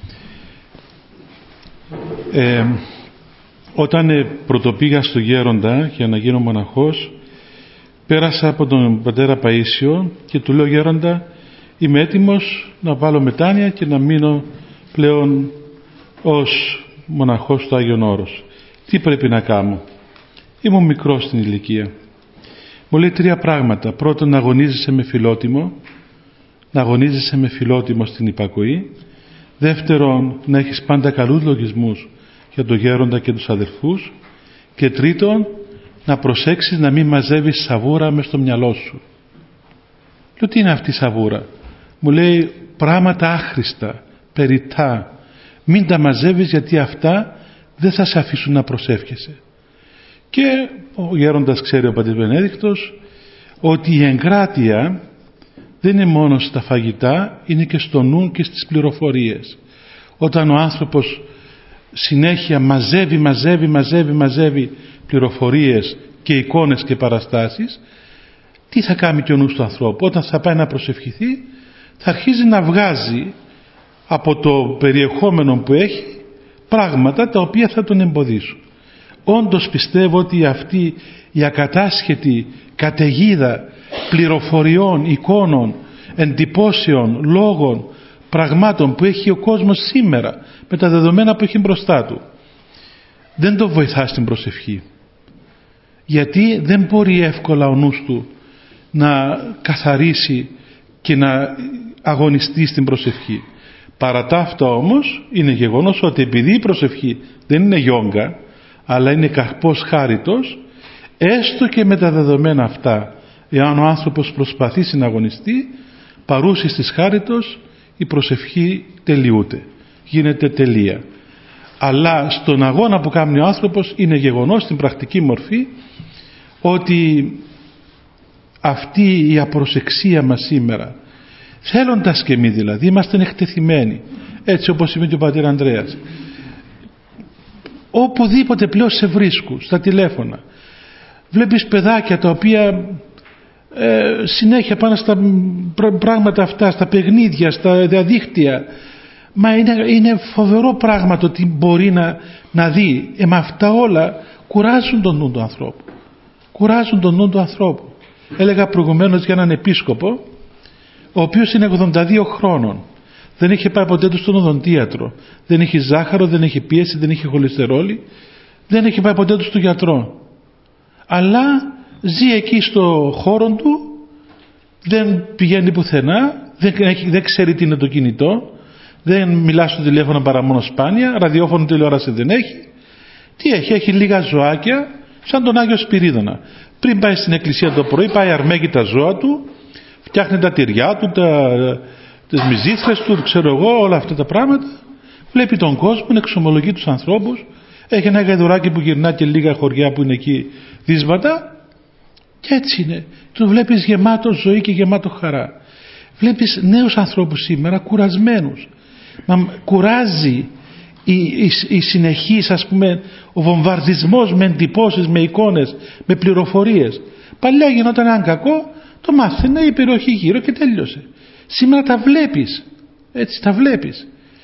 Speaker 2: Όταν πρωτοπήγα στο Γέροντα για να γίνω μοναχός, πέρασα από τον πατέρα Παΐσιο και του λέω: Γέροντα, είμαι έτοιμος να βάλω μετάνοια και να μείνω πλέον ως μοναχός του Άγιον Όρος. Τι πρέπει να κάνω? Ήμουν μικρός στην ηλικία. Μου λέει 3 πράγματα. Πρώτον, να αγωνίζεσαι με φιλότιμο. Να αγωνίζεσαι με φιλότιμο στην υπακοή. Δεύτερον, να έχεις πάντα καλούς λογισμούς για τον Γέροντα και τους αδερφούς. Και τρίτον, να προσέξεις να μην μαζεύεις σαβούρα μες στο μυαλό σου. Λέω: τι είναι αυτή η σαβούρα? Μου λέει: πράγματα άχρηστα, περιττά. Μην τα μαζεύεις, γιατί αυτά δεν θα σε αφήσουν να προσεύχεσαι. Και ο Γέροντας ξέρει, ο πατήρ Βενέδικτος, ότι η εγκράτεια δεν είναι μόνο στα φαγητά, είναι και στο νου και στις πληροφορίες. Όταν ο άνθρωπος συνέχεια μαζεύει πληροφορίες και εικόνες και παραστάσεις, τι θα κάνει και ο νους του ανθρώπου? Όταν θα πάει να προσευχηθεί, θα αρχίζει να βγάζει από το περιεχόμενο που έχει πράγματα τα οποία θα τον εμποδίσουν. Όντως πιστεύω ότι αυτή η ακατάσχετη καταιγίδα πληροφοριών, εικόνων, εντυπώσεων, λόγων, πραγμάτων που έχει ο κόσμος σήμερα με τα δεδομένα που έχει μπροστά του, δεν το βοηθά στην προσευχή. Γιατί δεν μπορεί εύκολα ο νους του να καθαρίσει και να αγωνιστεί στην προσευχή. Παρά τα αυτά όμως είναι γεγονός ότι επειδή η προσευχή δεν είναι γιόγκα, αλλά είναι καρπός χάριτος, έστω και με τα δεδομένα αυτά, εάν ο άνθρωπος προσπαθήσει να αγωνιστεί, παρούσης της χάριτος, η προσευχή τελειούται, γίνεται τελεία. Αλλά στον αγώνα που κάνει ο άνθρωπος είναι γεγονός στην πρακτική μορφή ότι αυτή η απροσεξία μας σήμερα, θέλοντας και εμείς δηλαδή, είμαστε εκτεθειμένοι, έτσι όπως είπε και ο πατήρ Ανδρέας. Οπουδήποτε πλέον σε βρίσκουν, στα τηλέφωνα, βλέπεις παιδάκια τα οποία συνέχεια πάνε στα πράγματα αυτά, στα παιχνίδια, στα διαδίκτυα. Μα είναι φοβερό πράγμα το ότι μπορεί να δει. Με αυτά όλα κουράζουν τον νου του ανθρώπου. Κουράζουν τον νου του ανθρώπου. Έλεγα προηγουμένως για έναν επίσκοπο, ο οποίος είναι 82 χρόνων. Δεν είχε πάει ποτέ του στον οδοντίατρο. Δεν έχει ζάχαρο, δεν έχει πίεση, δεν έχει χολυστερόλη. Δεν έχει πάει ποτέ του στον γιατρό. Αλλά ζει εκεί στο χώρο του, δεν πηγαίνει πουθενά, δεν ξέρει τι είναι το κινητό, δεν μιλά στο τηλέφωνο παρά μόνο σπάνια, ραδιόφωνο, τηλεόραση δεν έχει. Τι έχει? Έχει λίγα ζωάκια, σαν τον Άγιο Σπυρίδωνα. Πριν πάει στην εκκλησία το πρωί, πάει αρμέγει τα ζώα του, φτιάχνει τα τυριά του, τις μυζήθρες του, ξέρω εγώ, όλα αυτά τα πράγματα. Βλέπει τον κόσμο, εξομολογεί τους ανθρώπους. Έχει ένα γαϊδουράκι που γυρνά και λίγα χωριά που είναι εκεί δύσβατα. Και έτσι είναι. Του βλέπεις γεμάτο ζωή και γεμάτο χαρά. Βλέπεις νέους ανθρώπους σήμερα κουρασμένους. Κουράζει η συνεχής, ας πούμε, ο βομβαρδισμός με εντυπώσεις, με εικόνες, με πληροφορίες. Παλιά γινόταν έναν κακό, το μάθαινε η περιοχή γύρω και τέλειωσε. Σήμερα τα βλέπεις. Έτσι τα βλέπεις.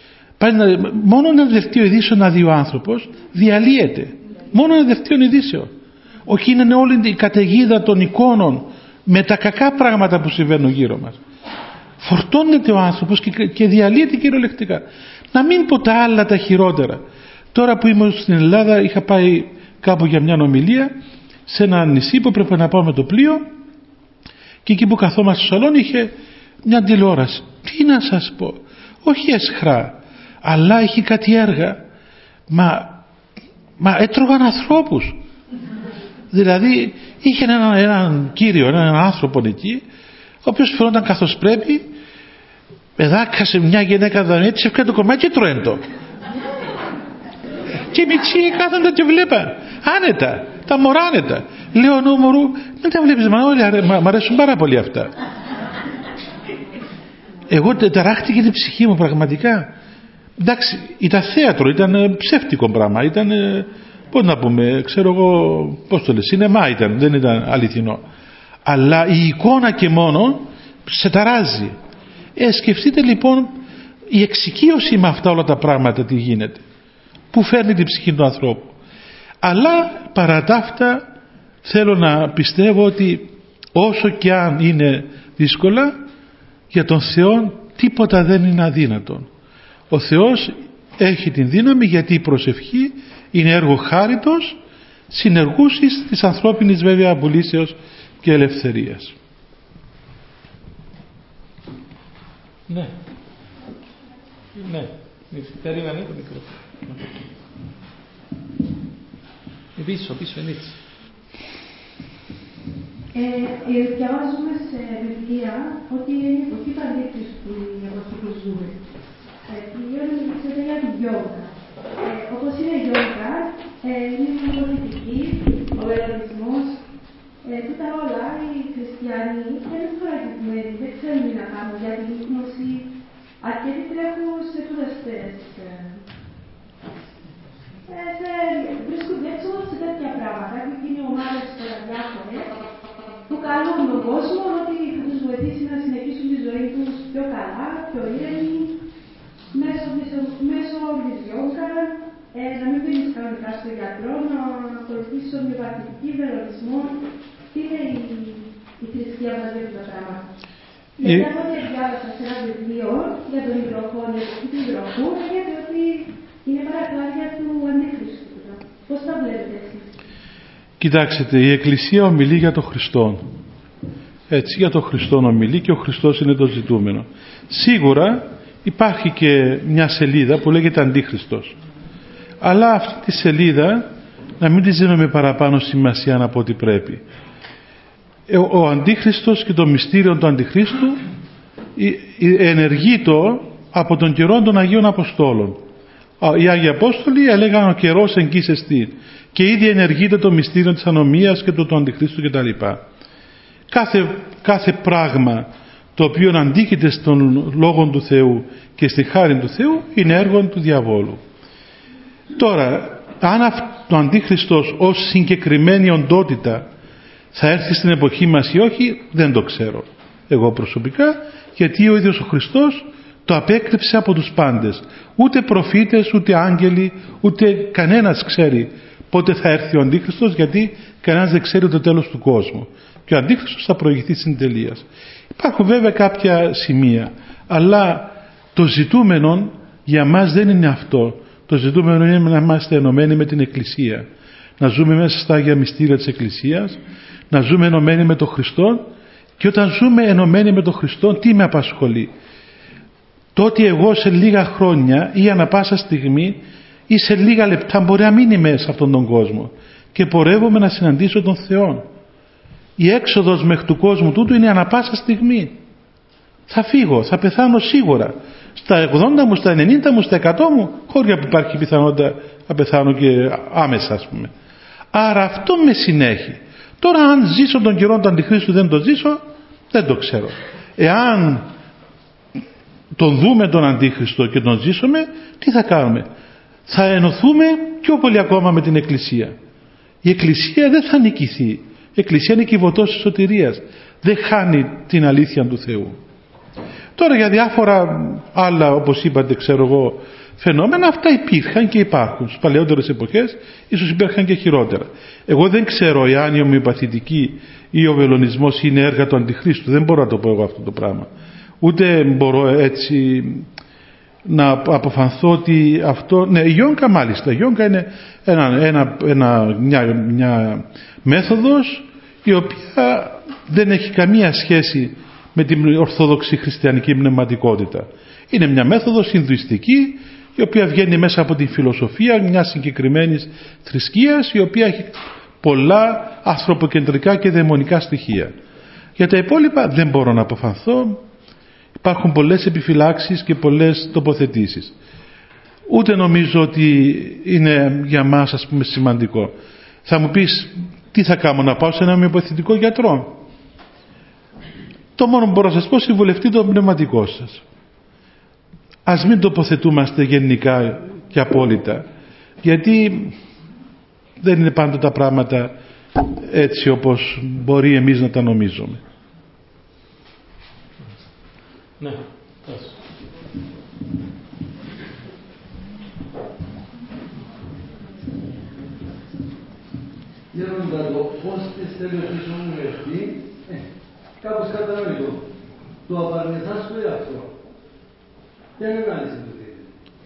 Speaker 2: Μόνο ένα δελτίο ειδήσεων να δει ο άνθρωπος διαλύεται. Μόνο ένα δελτίο ειδήσεων. Όχι, είναι όλη η καταιγίδα των εικόνων με τα κακά πράγματα που συμβαίνουν γύρω μας. Φορτώνεται ο άνθρωπος και διαλύεται κυριολεκτικά. Να μην πω τα άλλα τα χειρότερα. Τώρα που ήμουν στην Ελλάδα, είχα πάει κάπου για μια ομιλία σε ένα νησί που έπρεπε να πάω με το πλοίο, και εκεί που καθόμαστε στο σαλόνι είχε μια τηλεόραση. Τι να σας πω, όχι εσχρά, αλλά είχε κάτι έργα. Μα έτρωγαν ανθρώπους. Δηλαδή είχε έναν κύριο, έναν άνθρωπο εκεί, ο οποίος φαινόταν καθώς πρέπει, εδάκασε μια γυναίκα δανέτσι, έφυγε το κομμάτι και τρώεν το. Και οι μητσοί κάθονταν και βλέπαν άνετα. Τα μωράνετα. Λέω νούμερου, δεν τα βλέπεις Μανώλη, μ' αρέσουν πάρα πολύ αυτά. Εγώ ταράχτηκε την ψυχή μου πραγματικά. Εντάξει, ήταν θέατρο, ήταν ψεύτικο πράγμα, ήταν, πώς να πούμε, ξέρω εγώ, πώς το λες, σινεμά ήταν, δεν ήταν αληθινό. Αλλά η εικόνα και μόνο σε ταράζει. Σκεφτείτε λοιπόν η εξοικείωση με αυτά όλα τα πράγματα τι γίνεται, που φέρνει την ψυχή του ανθρώπου. Αλλά παρά τα αυτά θέλω να πιστεύω ότι όσο και αν είναι δύσκολα, για τον Θεό τίποτα δεν είναι αδύνατο. Ο Θεός έχει την δύναμη, γιατί η προσευχή είναι έργο χάριτος, συνεργούσης της ανθρώπινης βέβαια απολύσεως και ελευθερίας.
Speaker 1: Ναι. Ναι. Περίμενε το μικρόφωνο. Πίσω, ενίτσι.
Speaker 3: Διαβάζουμε σε βιβλία ότι είναι η εποχή του Αντίχριστου η εποχή που ζούμε. Η ώρα μιλήσατε για τη γιόγκα. Όπως είναι η γιόγκα, είναι η πολιτική, ο βελονισμός, τούτα όλα οι χριστιανοί δεν είναι φραγισμένοι, δεν ξέρουν να κάνουν για την ύπνωση. Αρκετοί τρέχουν σε τούτες βρίσκουν έξω σε τέτοια πράγματα, και είναι ομάδες διάφορες που καλούν τον κόσμο ότι θα τους βοηθήσει να συνεχίσουν τη ζωή τους πιο καλά, πιο ήρεμοι, μέσω της γιόγκα, να μην πίνεις κανονικά στο γιατρό, να ακολουθήσεις ομοιοπαθητική, βελονισμό. Τι είναι η θρησκεία μας για αυτά τα πράγματα. Μετά από ό,τι διάβασα σε ένα βιβλίο για τον υδροχόνιο και του υδροχού, λέγεται ότι είναι παρακλάδια του Αντίχριστου. Πώς τα βλέπετε εσείς?
Speaker 2: Κοιτάξτε, η Εκκλησία ομιλεί για τον Χριστό. Έτσι, για τον Χριστό ομιλεί και ο Χριστός είναι το ζητούμενο. Σίγουρα υπάρχει και μια σελίδα που λέγεται Αντίχριστος. Αλλά αυτή τη σελίδα να μην τη δίνουμε παραπάνω σημασία από ό,τι πρέπει. Ο Αντίχριστος και το μυστήριο του Αντιχρίστου ενεργείτο από τον καιρό των Αγίων Αποστόλων. Οι Άγιοι Απόστολοι έλεγαν ο καιρός εγγύς εστίν, και ήδη ενεργείται το μυστήριο της ανομίας και του Αντιχρίστου κτλ. Κάθε πράγμα το οποίο αντίκειται στον Λόγο του Θεού και στη χάρη του Θεού είναι έργο του διαβόλου. Τώρα, αν ο Αντίχριστος ως συγκεκριμένη οντότητα θα έρθει στην εποχή μας ή όχι, δεν το ξέρω εγώ προσωπικά, γιατί ο ίδιος ο Χριστός το απέκρυψε από τους πάντες. Ούτε προφήτες, ούτε άγγελοι, ούτε κανένας ξέρει πότε θα έρθει ο Αντίχριστος, γιατί κανένας δεν ξέρει το τέλος του κόσμου. Και ο Αντίχριστος θα προηγηθεί συντελείας. Υπάρχουν βέβαια κάποια σημεία, αλλά το ζητούμενο για μας δεν είναι αυτό. Το ζητούμενο είναι να είμαστε ενωμένοι με την Εκκλησία, να ζούμε μέσα στα Άγια Μυστήρια της Εκκλησίας, να ζούμε ενωμένοι με τον Χριστό. Και όταν ζούμε ενωμένοι με τον Χριστό, τι με απασχολεί? Το ότι εγώ σε λίγα χρόνια ή ανα πάσα στιγμή ή σε λίγα λεπτά μπορεί να μην είμαι σε αυτόν τον κόσμο και πορεύομαι να συναντήσω τον Θεό. Η έξοδος μέχρι του κόσμου τούτου είναι ανα πάσα στιγμή. Θα φύγω, θα πεθάνω σίγουρα. Στα 80 μου, στα 90 μου, στα 100 μου, χωρίς που υπάρχει πιθανότητα να πεθάνω και άμεσα, ας πούμε. Άρα αυτό με συνέχει. Τώρα αν ζήσω τον καιρό του Αντιχρίστου δεν το ζήσω, δεν το ξέρω. Εάν τον δούμε τον Αντίχριστο και τον ζήσουμε, τι θα κάνουμε? Θα ενωθούμε πιο πολύ ακόμα με την Εκκλησία. Η Εκκλησία δεν θα νικηθεί. Η Εκκλησία είναι κυβωτός της σωτηρίας. Δεν χάνει την αλήθεια του Θεού. Τώρα για διάφορα άλλα, όπως είπατε, ξέρω εγώ, φαινόμενα, αυτά υπήρχαν και υπάρχουν. Στις παλαιότερες εποχές ίσως υπήρχαν και χειρότερα. Εγώ δεν ξέρω εάν η ομοιοπαθητική ή ο βελονισμός είναι έργα του Αντιχρίστου. Δεν μπορώ να το πω εγώ αυτό το πράγμα. Ούτε μπορώ έτσι να αποφανθώ ότι αυτό... Ναι, η γιόγκα μάλιστα. Η γιόγκα είναι μια μέθοδος η οποία δεν έχει καμία σχέση με την ορθόδοξη χριστιανική πνευματικότητα. Είναι μια μέθοδος ινδουιστική, η οποία βγαίνει μέσα από την φιλοσοφία μιας συγκεκριμένης θρησκείας, η οποία έχει πολλά ανθρωποκεντρικά και δαιμονικά στοιχεία. Για τα υπόλοιπα δεν μπορώ να αποφανθώ. Υπάρχουν πολλές επιφυλάξεις και πολλές τοποθετήσεις. Ούτε νομίζω ότι είναι για μας, ας πούμε, σημαντικό. Θα μου πεις, τι θα κάνω, να πάω σε ένα ομοιοπαθητικό γιατρό? Το μόνο που μπορώ να σας πω, συμβουλευτείτε το πνευματικό σας. Ας μην τοποθετούμαστε γενικά και απόλυτα, γιατί δεν είναι πάντα τα πράγματα έτσι όπως μπορεί εμείς να τα νομίζουμε.
Speaker 1: Ναι.
Speaker 4: Γέροντα, το πώς πιστεύει ότι ήσουν μοιραστή, κάπως κατανοητό. Το απαρνηθάς στο εαυτό. Δεν είναι ανάλυση του τι.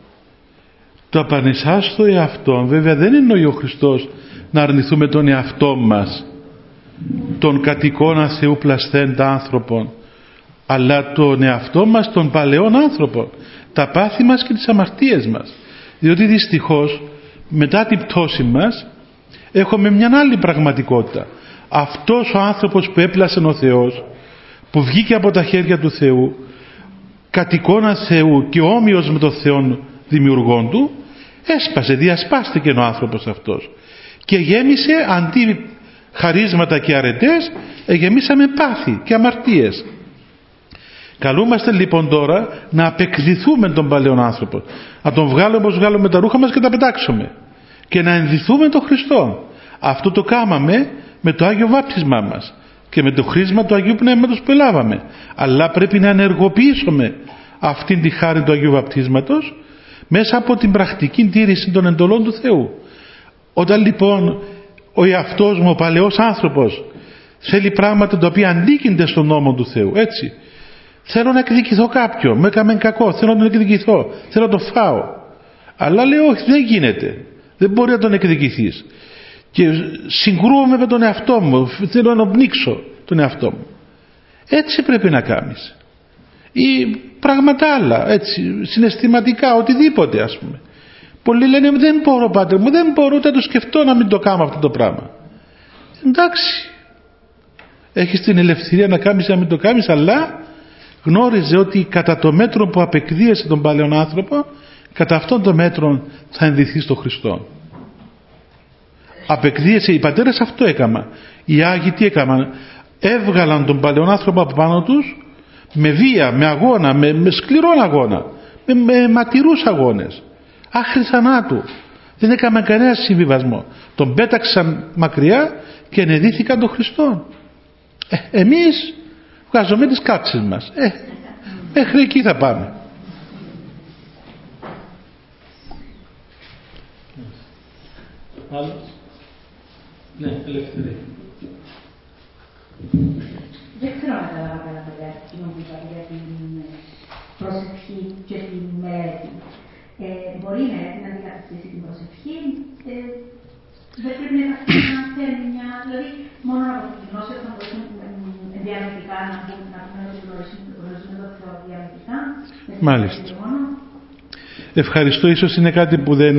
Speaker 2: Το απαρνηθάς στο εαυτό, βέβαια δεν εννοεί ο Χριστός να αρνηθούμε τον εαυτό μας, τον κατ' εικόνα Θεού πλασθέντα άνθρωπον, αλλά τον εαυτό μας των παλαιών άνθρωπων, τα πάθη μας και τις αμαρτίες μας. Διότι δυστυχώς μετά την πτώση μας έχουμε μια άλλη πραγματικότητα. Αυτός ο άνθρωπος που έπλασε ο Θεός, που βγήκε από τα χέρια του Θεού, κατ' εικόνα Θεού και όμοιος με τον Θεό δημιουργόν του, έσπασε, διασπάστηκε ο άνθρωπος αυτός και γέμισε, αντί χαρίσματα και αρετές, γεμίσαμε πάθη και αμαρτίες. Καλούμαστε λοιπόν τώρα να απεκδηθούμε τον παλαιόν άνθρωπο, να τον βγάλουμε όπως βγάλουμε τα ρούχα μας και τα πετάξουμε και να ενδυθούμε τον Χριστό. Αυτό το κάμαμε με το Άγιο Βάπτισμά μας και με το χρήσμα του Αγίου Πνεύματος που ελάβαμε, αλλά πρέπει να ενεργοποιήσουμε αυτήν τη χάρη του Αγίου Βαπτίσματος μέσα από την πρακτική τήρηση των εντολών του Θεού. Όταν λοιπόν ο εαυτός μου, ο παλαιός άνθρωπος, θέλει πράγματα τα οποία αντίκυνται στον νόμο του Θεού, έτσι, θέλω να εκδικηθώ κάποιον, μου έκαμε κακό, θέλω να τον εκδικηθώ, θέλω να τον φάω, αλλά λέω όχι, δεν γίνεται, δεν μπορεί να τον εκδικηθείς, και συγκρούομαι με τον εαυτό μου, θέλω να πνίξω τον εαυτό μου. Έτσι πρέπει να κάνεις, ή πράγματα άλλα, έτσι, συναισθηματικά, οτιδήποτε, ας πούμε. Πολλοί λένε δεν μπορώ, Πάτερ μου, δεν μπορώ ούτε να το σκεφτώ να μην το κάνω αυτό το πράγμα. Εντάξει, έχεις την ελευθερία να κάνεις ή να μην το κάνεις, αλλά γνώριζε ότι κατά το μέτρο που απεκδίεσαι τον παλαιόν άνθρωπο, κατά αυτόν τον μέτρο θα ενδυθείς στον Χριστό. Απεκδίεσαι, οι πατέρες αυτό έκαναν. Οι Άγιοι τι έκαναν? Έβγαλαν τον παλαιόν άνθρωπο από πάνω τους με βία, με αγώνα, με σκληρόν αγώνα, με ματηρούς αγώνες, άχρη θανάτου. Δεν έκαναν κανένα συμβιβασμό. Τον πέταξαν μακριά και ενεδύθηκαν τον Χριστό. Εμείς βγάζουμε τις κάτσες μας. Μέχρι εκεί θα πάμε.
Speaker 1: Άλλος? Ναι, ελευθερία.
Speaker 5: Δεν ξέρω να καταλάβω καλά παιδιά για την προσευχή και την μελέτη. Μπορεί η μελέτη να αντικαταστήσει την προσευχή. Δεν πρέπει να θέλει μια... Δηλαδή, μόνο από τη γνώση θα μπορούσαμε διανοητικά να πούμε ότι γνωρίζουμε το Θεό διανοητικά.
Speaker 2: Μάλιστα. Ευχαριστώ. Ίσως είναι κάτι που δεν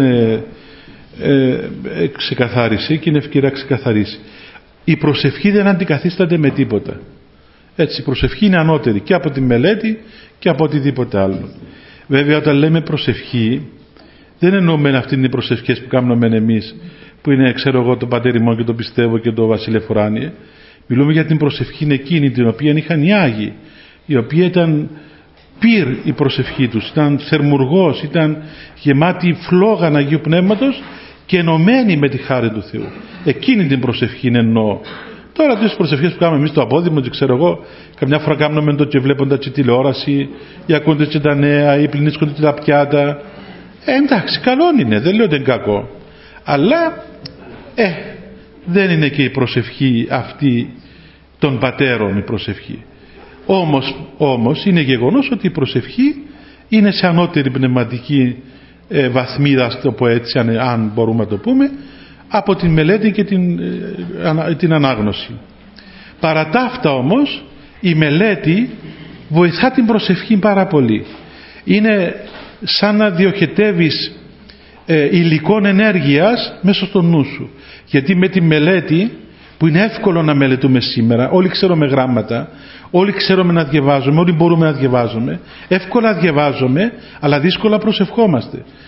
Speaker 2: ξεκαθάρισε και είναι ευκαιρία να ξεκαθαρίσει. Η προσευχή δεν αντικαθίσταται με τίποτα. Έτσι, η προσευχή είναι ανώτερη και από τη μελέτη και από οτιδήποτε άλλο. Βέβαια, όταν λέμε προσευχή, δεν εννοούμε αυτήν την προσευχές που κάνουμε εμείς, που είναι, ξέρω εγώ, το Πατέρ ημών και το πιστεύω και το Βασίλε Φοράνιε. Μιλούμε για την προσευχή εκείνη την οποία είχαν οι Άγιοι, η οποία ήταν πυρ η προσευχή τους, ήταν θερμουργός, ήταν γεμάτη φλόγα Αγίου Πνεύματος και ενωμένη με τη χάρη του Θεού. Εκείνη την προσευχή εννοώ. Τώρα τις προσευχές που κάνουμε εμείς το απόδειμο, και ξέρω εγώ, καμιά φορά κάνουμε το και βλέποντας και τηλεόραση, ή ακούνε και τα νέα, ή πλυνίσκονται και τα πιάτα. Εντάξει, καλό είναι, δεν λέω ότι είναι κακό. Αλλά δεν είναι και η προσευχή αυτή των πατέρων η προσευχή. Όμως είναι γεγονός ότι η προσευχή είναι σε ανώτερη πνευματική βαθμίδα, ας το πω έτσι, αν μπορούμε να το πούμε, από την μελέτη και την ανάγνωση. Παρά τα αυτά όμως η μελέτη βοηθά την προσευχή πάρα πολύ. Είναι σαν να διοχετεύεις υλικών ενέργειας μέσα στο νου σου. Γιατί με τη μελέτη, που είναι εύκολο να μελετούμε σήμερα, όλοι ξέρουμε γράμματα, όλοι ξέρουμε να διαβάζουμε, όλοι μπορούμε να διαβάζουμε, εύκολα διαβάζουμε, αλλά δύσκολα προσευχόμαστε.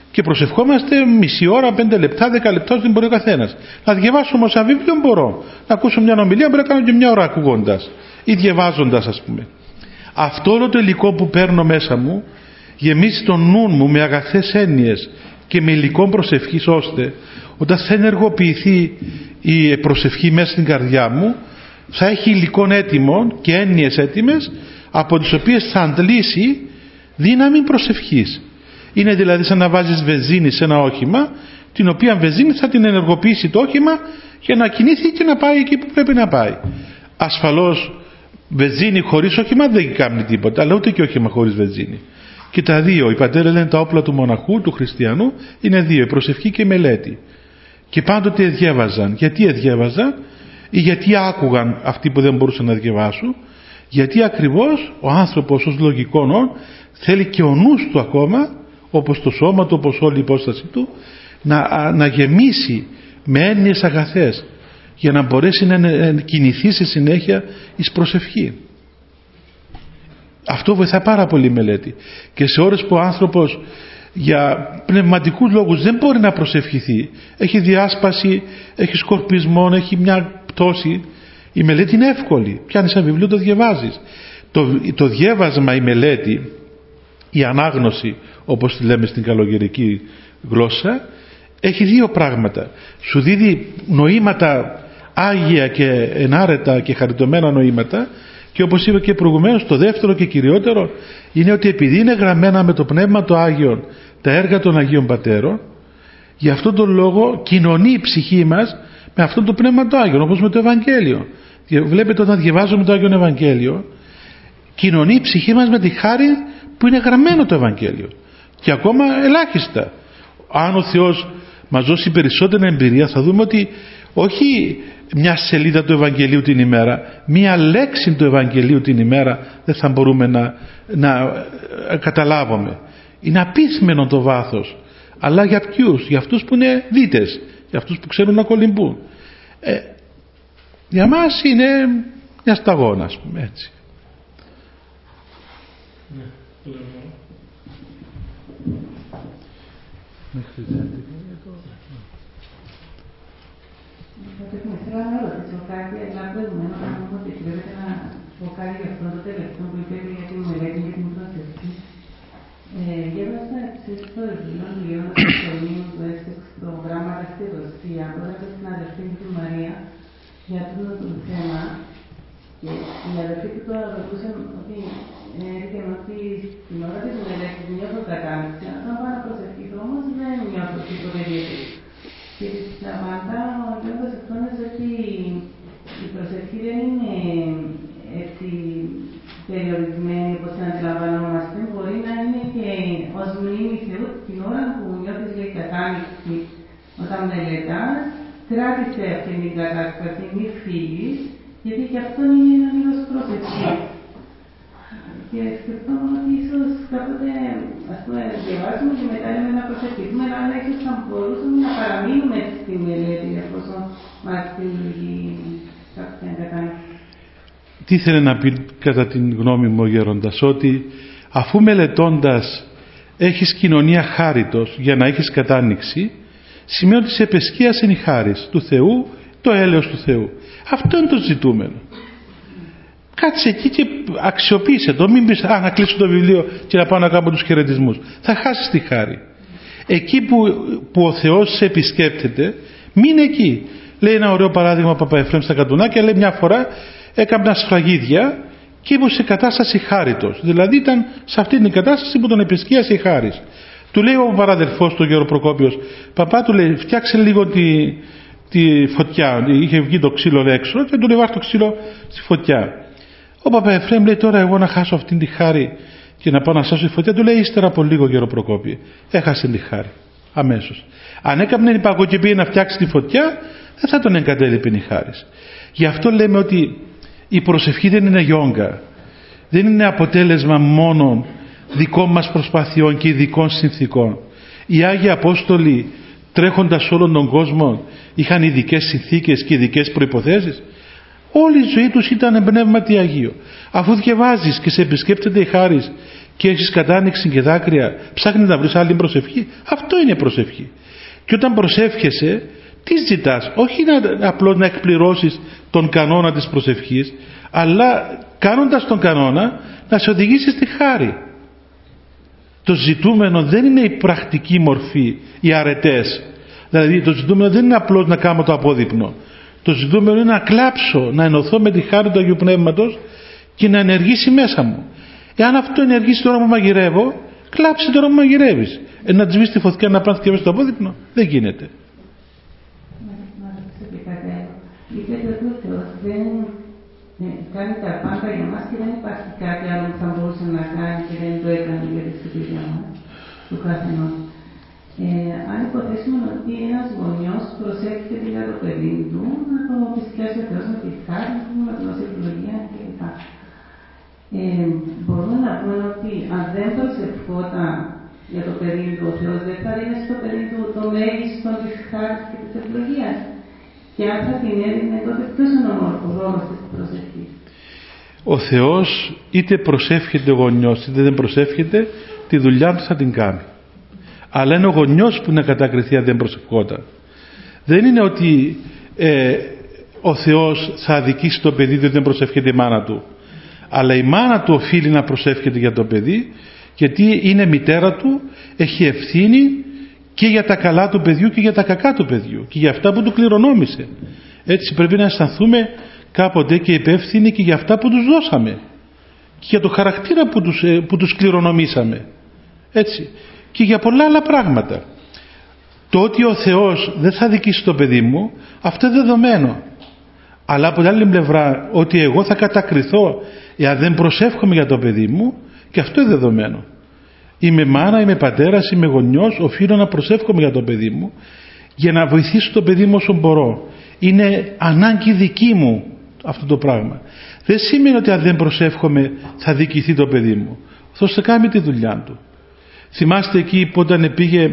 Speaker 2: Και προσευχόμαστε μισή ώρα, 5 λεπτά, 10 λεπτά όσο μπορεί ο καθένας. Να διαβάσω όμως ένα βιβλίο μπορώ. Να ακούσω μια ομιλία μπορεί να κάνω και μια ώρα ακούγοντας ή διαβάζοντας, ας πούμε. Αυτό όλο το υλικό που παίρνω μέσα μου γεμίζει τον νου μου με αγαθές έννοιες και με υλικό προσευχής, ώστε όταν θα ενεργοποιηθεί η προσευχή μέσα στην καρδιά μου θα έχει υλικό έτοιμο και έννοιες έτοιμες από τις οποίες θα αντλήσει δύναμη προσευχής. Είναι δηλαδή σαν να βάζεις βενζίνη σε ένα όχημα, την οποία βενζίνη θα την ενεργοποιήσει το όχημα για να κινηθεί και να πάει εκεί που πρέπει να πάει. Ασφαλώς βενζίνη χωρίς όχημα δεν κάνει τίποτα, αλλά ούτε και όχημα χωρίς βενζίνη. Και τα δύο, οι πατέρες λένε τα όπλα του μοναχού, του χριστιανού, είναι δύο, η προσευχή και η μελέτη. Και πάντοτε διέβαζαν. Γιατί διέβαζαν? Ή γιατί άκουγαν αυτοί που δεν μπορούσαν να διαβάσουν? Γιατί ακριβώς ο άνθρωπος ως λογικόν θέλει και ο νους του ακόμα, όπως το σώμα του, όπως όλη η υπόσταση του, να γεμίσει με έννοιες αγαθές για να μπορέσει να κινηθεί στη συνέχεια εις προσευχή. Αυτό βοηθά πάρα πολύ η μελέτη. Και σε ώρες που ο άνθρωπος για πνευματικούς λόγους δεν μπορεί να προσευχηθεί, έχει διάσπαση, έχει σκορπισμό, έχει μια πτώση, η μελέτη είναι εύκολη. Πιάνεις ένα βιβλίο, το διαβάζεις. Το διέβασμα, η μελέτη, η ανάγνωση, όπως τη λέμε στην καλογερική γλώσσα, έχει δύο πράγματα. Σου δίδει νοήματα άγια και ενάρετα και χαριτωμένα νοήματα, και όπως είπα και προηγουμένως, το δεύτερο και κυριότερο είναι ότι επειδή είναι γραμμένα με το Πνεύμα το Άγιον τα έργα των Αγίων Πατέρων, γι' αυτόν τον λόγο κοινωνεί η ψυχή μας με αυτό το Πνεύμα το Άγιον, όπως με το Ευαγγέλιο. Βλέπετε, όταν διαβάζουμε το Άγιον Ευαγγέλιο, κοινωνεί η ψυχή μας με τη χάρη που είναι γραμμένο το Ευαγγέλιο. Και ακόμα ελάχιστα. Αν ο Θεός μας δώσει περισσότερη εμπειρία, θα δούμε ότι όχι μια σελίδα του Ευαγγελίου την ημέρα, μια λέξη του Ευαγγελίου την ημέρα δεν θα μπορούμε να καταλάβουμε. Είναι απίθμενο το βάθος. Αλλά για ποιους? Για αυτούς που είναι δίτες, για αυτούς που ξέρουν να κολυμπούν. Για μας είναι μια σταγόνα, ας πούμε, έτσι.
Speaker 6: Θέλω να ρωτήσω κάτι, αλλά προηγουμένω να μου επιτρέπετε να πω κάτι για αυτό το τελευταίο που είπε για την μελέτη και την προσευχή. Διάβασα στο βιβλίο του Σελήνου του Έσσεξ το γράμμα στη Ρωσία, όταν είπε στην αδερφή του Μαρία για αυτό το θέμα. Και η αδερφή του τώρα ρωτούσε ότι έρχεται ότι στην ώρα της μελέτης νιώθω κατάληξη, όταν πάω να προσευχηθώ όμως δεν νιώθω τίποτα ιδιαίτερο. Και της απαντάω λέγοντας εκτόνες ότι η προσευχή δεν είναι έτσι περιορισμένη όπως την αντιλαμβανόμαστε. Μπορεί να είναι και ως μνήμη Θεού την ώρα που νιώθεις λέει κατάληξη όταν μελετάς, κράτησε αυτή την κατάσταση, μη φύγεις, γιατί και αυτό είναι ένα είδος προσευχής. Και σκεφτόμουν ότι ίσως κάποτε ας πούμε διαβάζουμε και μετά λέμε να προσευχηθούμε, αλλά ίσως θα μπορούσαμε να παραμείνουμε στη μελέτη εφόσον μας δημιουργεί κάποια κατάληξη.
Speaker 2: Τι ήθελε να πει κατά την γνώμη μου ο Γέροντας? Ότι αφού μελετώντας έχεις κοινωνία χάριτος για να έχεις κατάνοιξη, σημαίνει ότι σε επεσκίασε η χάρις του Θεού, το έλεος του Θεού. Αυτό είναι το ζητούμενο. Κάτσε εκεί και αξιοποίησε το. Μην πεις να κλείσω το βιβλίο και να πάω να κάνω τους χαιρετισμούς. Θα χάσεις τη χάρη. Εκεί που ο Θεός σε επισκέπτεται, μείνε εκεί. Λέει ένα ωραίο παράδειγμα ο Παπαεφρέμ στα Καντουνάκια. Λέει μια φορά έκανα σφραγίδια και ήμουν σε κατάσταση χάριτος. Δηλαδή ήταν σε αυτή την κατάσταση που τον επισκίασε η χάρις. Του λέει ο παραδελφός του Γεροπροκόπιος, παπά, του λέει, φτιάξε λίγο τη φωτιά. Είχε βγει το ξύλο έξω και του λέει, βάρ' το ξύλο στη φωτιά. Ο Παπαεφρέμ λέει, τώρα εγώ να χάσω αυτήν τη χάρη και να πάω να σώσω τη φωτιά? Του λέει, ύστερα από λίγο, Γεροπροκόπη. Έχασε τη χάρη. Αμέσως. Αν έκαμπνε η παγό και πήγε να φτιάξει τη φωτιά, δεν θα τον εγκατέλειπε η χάρη. Γι' αυτό λέμε ότι η προσευχή δεν είναι γιόγκα. Δεν είναι αποτέλεσμα μόνο δικών μας προσπαθειών και ειδικών συνθήκων. Οι Άγιοι Απόστολοι τρέχοντας όλον τον κόσμο είχαν ειδικές συνθήκες και ειδικές προϋποθέσεις. Όλη η ζωή τους ήταν πνεύματι Αγίο. Αφού διαβάζεις και σε επισκέπτεται η χάρις και έχεις κατάνοιξη και δάκρυα, ψάχνεις να βρεις άλλη προσευχή. Αυτό είναι προσευχή. Και όταν προσεύχεσαι, τι ζητάς? Όχι απλώς να εκπληρώσεις τον κανόνα της προσευχής, αλλά κάνοντας τον κανόνα να σε οδηγήσει στη χάρη. Το ζητούμενο δεν είναι η πρακτική μορφή, οι αρετές. Δηλαδή το ζητούμενο δεν είναι απλώς να κάνω το απόδειπνο. Το ζητούμενο είναι να κλάψω, να ενωθώ με τη χάρη του Αγίου Πνεύματος και να ενεργήσει μέσα μου. Εάν αυτό ενεργήσει τώρα που μαγειρεύω, κλάψε τώρα που μαγειρεύεις. Να τη σβήσεις τη φωτιά να πας και μέσα στο απόδειπνο, δεν γίνεται.
Speaker 6: Είπατε ότι ο Θεός δεν κάνει τα πάντα για μας και δεν υπάρχει κάτι άλλο που θα μπορούσε να κάνει και δεν το έκανε για τη σωτηρία μας, του καθενός. Αν υποθέσουμε ότι ένας γονιός προσεύχεται για το παιδί του, να το επισκιάσει ο Θεός με τη χάρη του, με την ευλογία κλπ. Μπορούμε να πούμε ότι αν δεν προσευχόταν για το παιδί του, ο Θεός δεν θα δίνει στο παιδί του το μέγιστο της χάρης και της ευλογίας. Και αν θα την έδινε, τότε ποιος είναι ο ρόλος της προσευχής?
Speaker 2: Ο Θεός είτε προσεύχεται ο γονιός είτε δεν προσεύχεται, τη δουλειά του θα την κάνει. Αλλά είναι ο γονιός που να κατακριθεί αν δεν προσευχόταν. Δεν είναι ότι ο Θεός θα αδικήσει το παιδί διότι δεν προσεύχεται η μάνα του. Αλλά η μάνα του οφείλει να προσεύχεται για το παιδί, γιατί είναι μητέρα του, έχει ευθύνη και για τα καλά του παιδιού και για τα κακά του παιδιού και για αυτά που του κληρονόμησε. Έτσι πρέπει να αισθανθούμε κάποτε και υπεύθυνοι και για αυτά που τους δώσαμε και για το χαρακτήρα που τους κληρονομήσαμε. Έτσι. Και για πολλά άλλα πράγματα. Το ότι ο Θεός δεν θα δικήσει το παιδί μου, αυτό είναι δεδομένο. Αλλά από την άλλη πλευρά, ότι εγώ θα κατακριθώ εάν δεν προσεύχομαι για το παιδί μου, και αυτό είναι δεδομένο. Είμαι μάνα, είμαι πατέρας, είμαι γονιός, οφείλω να προσεύχομαι για το παιδί μου για να βοηθήσω το παιδί μου όσο μπορώ. Είναι ανάγκη δική μου αυτό το πράγμα. Δεν σημαίνει ότι αν δεν προσεύχομαι θα δικηθεί το παιδί μου. Ο Θεός θα κάνει τη δουλειά του. Θυμάστε εκεί που όταν πήγε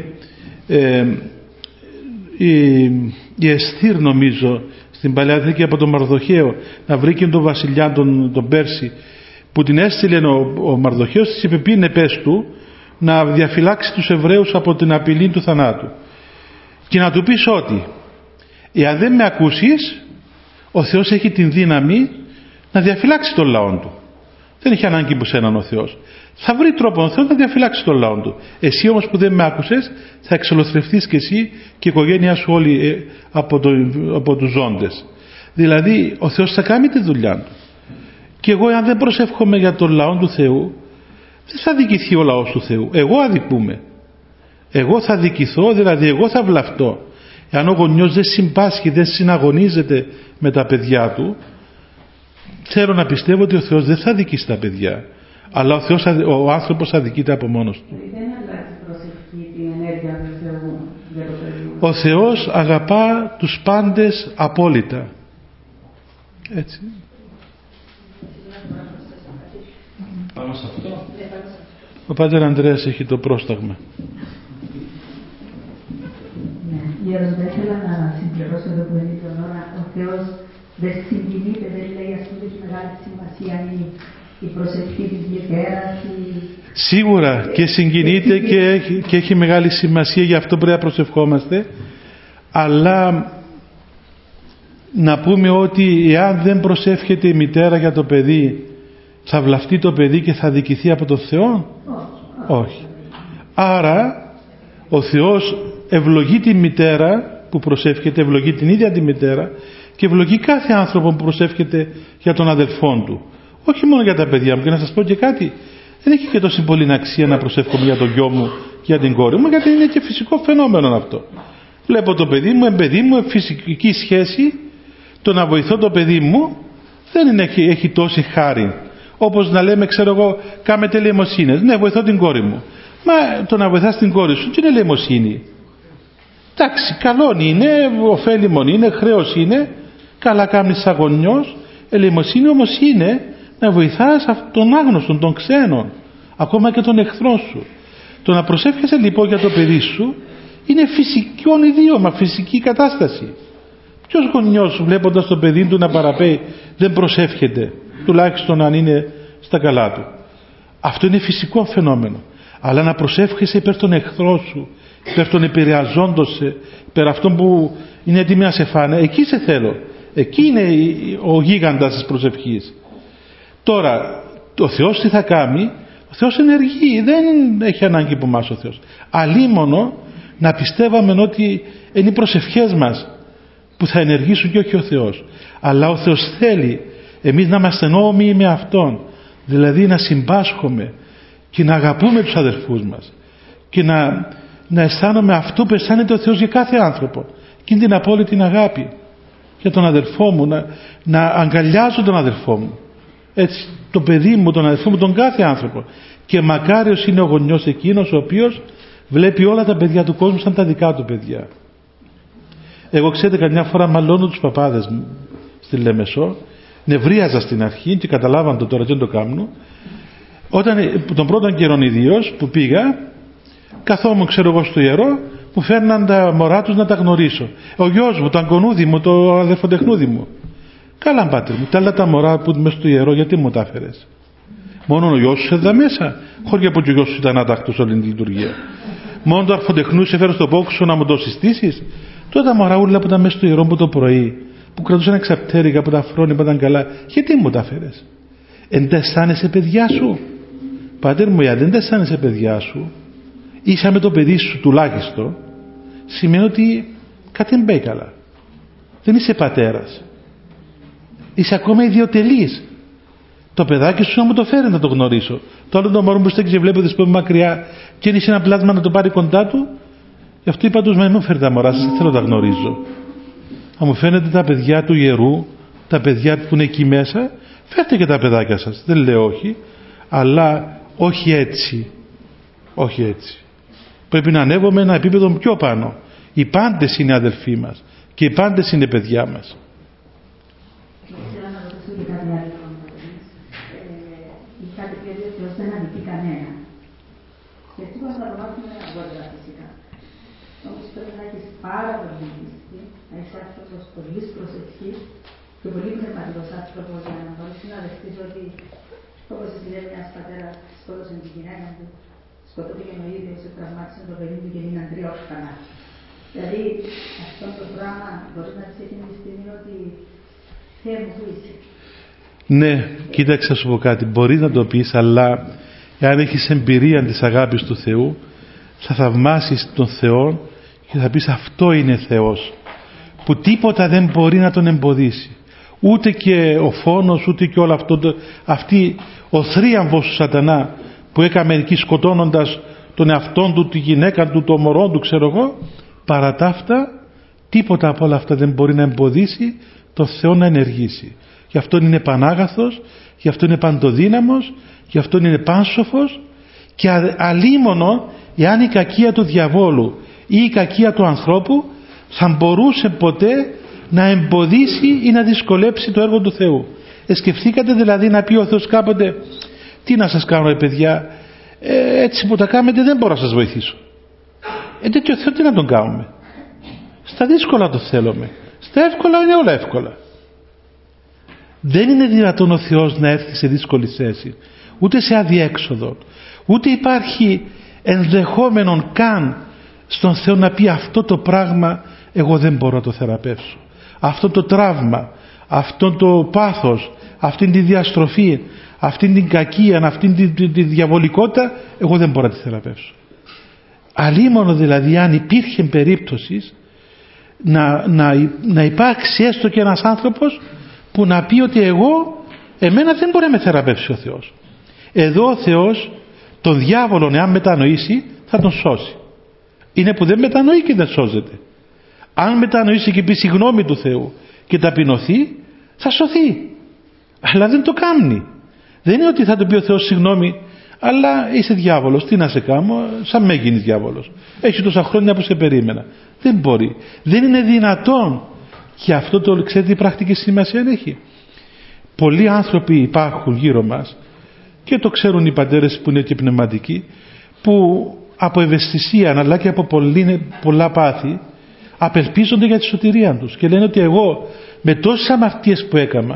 Speaker 2: η Εστήρ, νομίζω, στην Παλαιά Διαθήκη από τον Μαρδοχαίο να βρει και τον βασιλιά τον Πέρση, που την έστειλε ο Μαρδοχαίος, της είπε πήγαινε πες του να διαφυλάξει τους Εβραίους από την απειλή του θανάτου και να του πεις ότι εάν δεν με ακούσεις, ο Θεός έχει την δύναμη να διαφυλάξει τον λαό του. Δεν έχει ανάγκη από σέναν ο Θεός. Θα βρει τρόπο ο Θεός να διαφυλάξει τον λαό του. Εσύ όμως που δεν με άκουσες, θα εξολοθρευτείς και εσύ και η οικογένειά σου όλοι από τους ζώντες. Δηλαδή ο Θεός θα κάνει τη δουλειά του. Και εγώ αν δεν προσεύχομαι για τον λαό του Θεού, δεν θα δικηθεί ο λαός του Θεού. Εγώ αδικούμε. Εγώ θα δικηθώ, δηλαδή εγώ θα βλαφτώ. Εάν ο γονιός δεν συμπάσχει, δεν συναγωνίζεται με τα παιδιά του, θέλω να πιστεύω ότι ο Θεός δεν θα δικήσει τα παιδιά, αλλά ο άνθρωπος θα δικείται από μόνος του.
Speaker 6: Δεν αλλάζει προσευχή την ενέργεια του Θεού για το παιδί.
Speaker 2: Ο Θεός αγαπά τους πάντες απόλυτα. Έτσι.
Speaker 1: Πάμε σε αυτό.
Speaker 2: Ο Πάτερ Ανδρέας έχει το πρόσταγμα.
Speaker 5: Γέροντα, ήθελα να συμπληρώσω εδώ που έλεγε τώρα. Ο Θεός δεν συγκινείται, δεν λέει ας πούμε έχει μεγάλη σημασία η προσευχή της μητέρας.
Speaker 2: Σίγουρα και συγκινείται και έχει μεγάλη σημασία, γι' αυτό πρέπει να προσευχόμαστε. Αλλά να πούμε ότι εάν δεν προσεύχεται η μητέρα για το παιδί, θα βλαφτεί το παιδί και θα δικηθεί από τον Θεό? Όχι. Άρα ο Θεός ευλογεί τη μητέρα που προσεύχεται, ευλογεί την ίδια τη μητέρα και ευλογεί κάθε άνθρωπο που προσεύχεται για τον αδελφόν του. Όχι μόνο για τα παιδιά μου. Και να σας πω και κάτι, δεν έχει και τόση πολύ αξία να προσεύχομαι για τον γιο μου, για την κόρη μου, γιατί είναι και φυσικό φαινόμενο αυτό. Βλέπω το παιδί μου, φυσική σχέση, το να βοηθώ το παιδί μου δεν έχει τόση χάρη. Όπως να λέμε, ξέρω εγώ, κάμε τελειομοσύνες. Ναι, βοηθώ την κόρη μου. Μα το να βοηθάς την κόρη σου, τι είναι ελεημοσύνη? Εντάξει, καλό είναι, ωφέλιμον είναι, χρέος είναι, καλά κάνεις σαν γονιός. Ελεημοσύνη όμως είναι να βοηθάς τον άγνωστον, τον ξένον, ακόμα και τον εχθρό σου. Το να προσεύχεσαι λοιπόν για το παιδί σου είναι φυσικό ιδίωμα, φυσική κατάσταση. Ποιος γονιός βλέποντας το παιδί του να παραπέει δεν προσεύχεται, τουλάχιστον αν είναι στα καλά του? Αυτό είναι φυσικό φαινόμενο. Αλλά να προσεύχεσαι υπέρ των εχθρών σου, υπέρ των επηρεαζόντων σε, υπέρ αυτών που είναι έτοιμοι να σε φάνε, εκεί σε θέλω. Εκεί είναι ο γίγαντας της προσευχής. Τώρα, ο Θεός τι θα κάνει? Ο Θεός ενεργεί, δεν έχει ανάγκη από εμάς ο Θεός. Αλίμονο να πιστεύαμε ότι είναι οι προσευχές μας που θα ενεργήσουν και όχι ο Θεός. Αλλά ο Θεός θέλει εμείς να είμαστε νόμοι με Αυτόν, δηλαδή να συμπάσχουμε και να αγαπούμε τους αδελφούς μας και να αισθάνομαι αυτό που αισθάνεται ο Θεός για κάθε άνθρωπο, και την απόλυτη αγάπη για τον αδελφό μου, να αγκαλιάζω τον αδελφό μου, έτσι, το παιδί μου, τον αδελφό μου, τον κάθε άνθρωπο. Και μακάριος είναι ο γονιός εκείνος ο οποίος βλέπει όλα τα παιδιά του κόσμου σαν τα δικά του παιδιά. Εγώ, ξέρετε, καμιά φορά μαλώνω τους παπάδες μου στη Λέμεσο, νευρίαζα στην αρχή και καταλάβαν το τώρα και δεν το κάνω. Όταν τον πρώτο καιρό ιδίως που πήγα, καθόμουν, ξέρω εγώ, στο ιερό, μου φέρναν τα μωρά τους να τα γνωρίσω. Ο γιος μου, το αγκονούδι μου, το αδερφοτεχνούδι μου. Καλά, πάτερ μου, τα άλλα τα μωρά που είμαι στο ιερό, γιατί μου τα έφερες? Μόνο ο γιος σου εδώ μέσα? Χώρια που και ο γιος σου ήταν άτακτος όλη τη λειτουργία. Μόνο το αρφοντεχνού σε φέρω στο πόξο να μου το συστήσεις? Τότε τα μωραούλα που ήταν μέσα στο ιερό μου το πρωί, που κρατούσαν εξαπτέρικα από τα φρόνη που ήταν καλά, γιατί μου τα έφερες? Εν τα αισθάνεσαι παιδιά σου? Πατέρ μου, αν δεν τα αισθάνεσαι παιδιά σου, είσαι με το παιδί σου τουλάχιστον, σημαίνει ότι κάτι δεν πάει καλά. Δεν είσαι πατέρας. Είσαι ακόμα ιδιοτελής. Το παιδάκι σου να μου το φέρει να το γνωρίσω. Το άλλο το μωρό που στέκει και βλέπει ότι σπέβει μακριά και είναι ένα πλάσμα να το πάρει κοντά του. Γι' αυτό είπα τους, μα μου φέρει τα μωρά σας, θέλω να τα γνωρίζω. Αν μου φαίνεται τα παιδιά του ιερού, τα παιδιά που είναι εκεί μέσα, φέρτε και τα παιδάκια σας. Δεν λέω όχι, αλλά όχι έτσι. Όχι έτσι. Πρέπει να ανέβουμε ένα επίπεδο πιο πάνω. Οι πάντες είναι αδελφοί μας και οι πάντες είναι παιδιά μας.
Speaker 5: Θέλω να ρωτήσω και κάτι άλλο. Είχατε πει ότι ο Θεός δεν αδικεί κανένα. Και έτσι μπορούμε να το μάθουμε αργότερα φυσικά. Όμως πρέπει να έχεις πάρα πολύ πίστη, να είσαι άνθρωπος πολλής προσευχής και πολύ πνευματικός άνθρωπος για να μπορείς να δεχτείς ότι, όπως εσύ λέει, ένας πατέρας σκότωσε την γυναίκα του, σκοτώθηκε ο ίδιος, τραυμάτισε το παιδί του και μείναν 3 όρφανα. Δηλαδή, αυτό το πράγμα μπορεί να πει εκείνη τη στιγμή ότι Θεέ μου, πού είσαι?
Speaker 2: Ναι, κοίταξε να σου πω κάτι. Μπορεί να το πεις, αλλά εάν έχεις εμπειρία της αγάπης του Θεού, θα θαυμάσεις τον Θεό και θα πεις αυτό είναι Θεός, που τίποτα δεν μπορεί να τον εμποδίσει. Ούτε και ο φόνος, ούτε και όλο αυτό, ο θρίαμβος του σατανά που έκαμε εκεί σκοτώνοντας τον εαυτόν του, τη γυναίκα του, το μωρό του, ξέρω εγώ, παρά τα αυτά, τίποτα από όλα αυτά δεν μπορεί να εμποδίσει τον Θεό να ενεργήσει. Γι' αυτό είναι πανάγαθος, γι' αυτό είναι παντοδύναμος, γι' αυτό είναι πάνσοφος, και αλίμονο εάν η κακία του διαβόλου ή η κακία του ανθρώπου θα μπορούσε ποτέ να εμποδίσει ή να δυσκολέψει το έργο του Θεού. Σκεφτήκατε δηλαδή να πει ο Θεός κάποτε, τι να σας κάνω παιδιά, έτσι που τα κάνετε δεν μπορώ να σας βοηθήσω. Τέτοιο Θεό τι να τον κάνουμε? Στα δύσκολα το θέλουμε, στα εύκολα είναι όλα εύκολα. Δεν είναι δυνατόν ο Θεός να έρθει σε δύσκολη θέση, ούτε σε αδιέξοδο, ούτε υπάρχει ενδεχόμενον καν στον Θεό να πει αυτό το πράγμα εγώ δεν μπορώ να το θεραπεύσω. Αυτό το τραύμα, αυτό το πάθος, αυτή τη διαστροφή, αυτή την κακία, αυτή τη διαβολικότητα εγώ δεν μπορώ να τη θεραπεύσω. Αλίμονο δηλαδή αν υπήρχε περίπτωση να υπάρξει έστω και ένας άνθρωπος που να πει ότι εμένα δεν μπορεί να με θεραπεύσει ο Θεός. Εδώ ο Θεός τον διάβολο εάν μετανοήσει θα τον σώσει. Είναι που δεν μετανοεί και δεν σώζεται. Αν μετανοήσει και πει συγγνώμη του Θεού και ταπεινωθεί θα σωθεί. Αλλά δεν το κάνει. Δεν είναι ότι θα του πει ο Θεός συγγνώμη, αλλά είσαι διάβολος, τι να σε κάνω, σαν με γίνεις διάβολος. Έχει τόσα χρόνια που σε περίμενα. Δεν μπορεί. Δεν είναι δυνατόν. Και αυτό το ξέρετε τι πρακτική σημασία έχει? Πολλοί άνθρωποι υπάρχουν γύρω μας και το ξέρουν οι πατέρες που είναι και πνευματικοί, που από ευαισθησία αλλά και από πολλά πάθη απελπίζονται για τη σωτηρία τους και λένε ότι εγώ με τόσες αμαρτίες που έκανα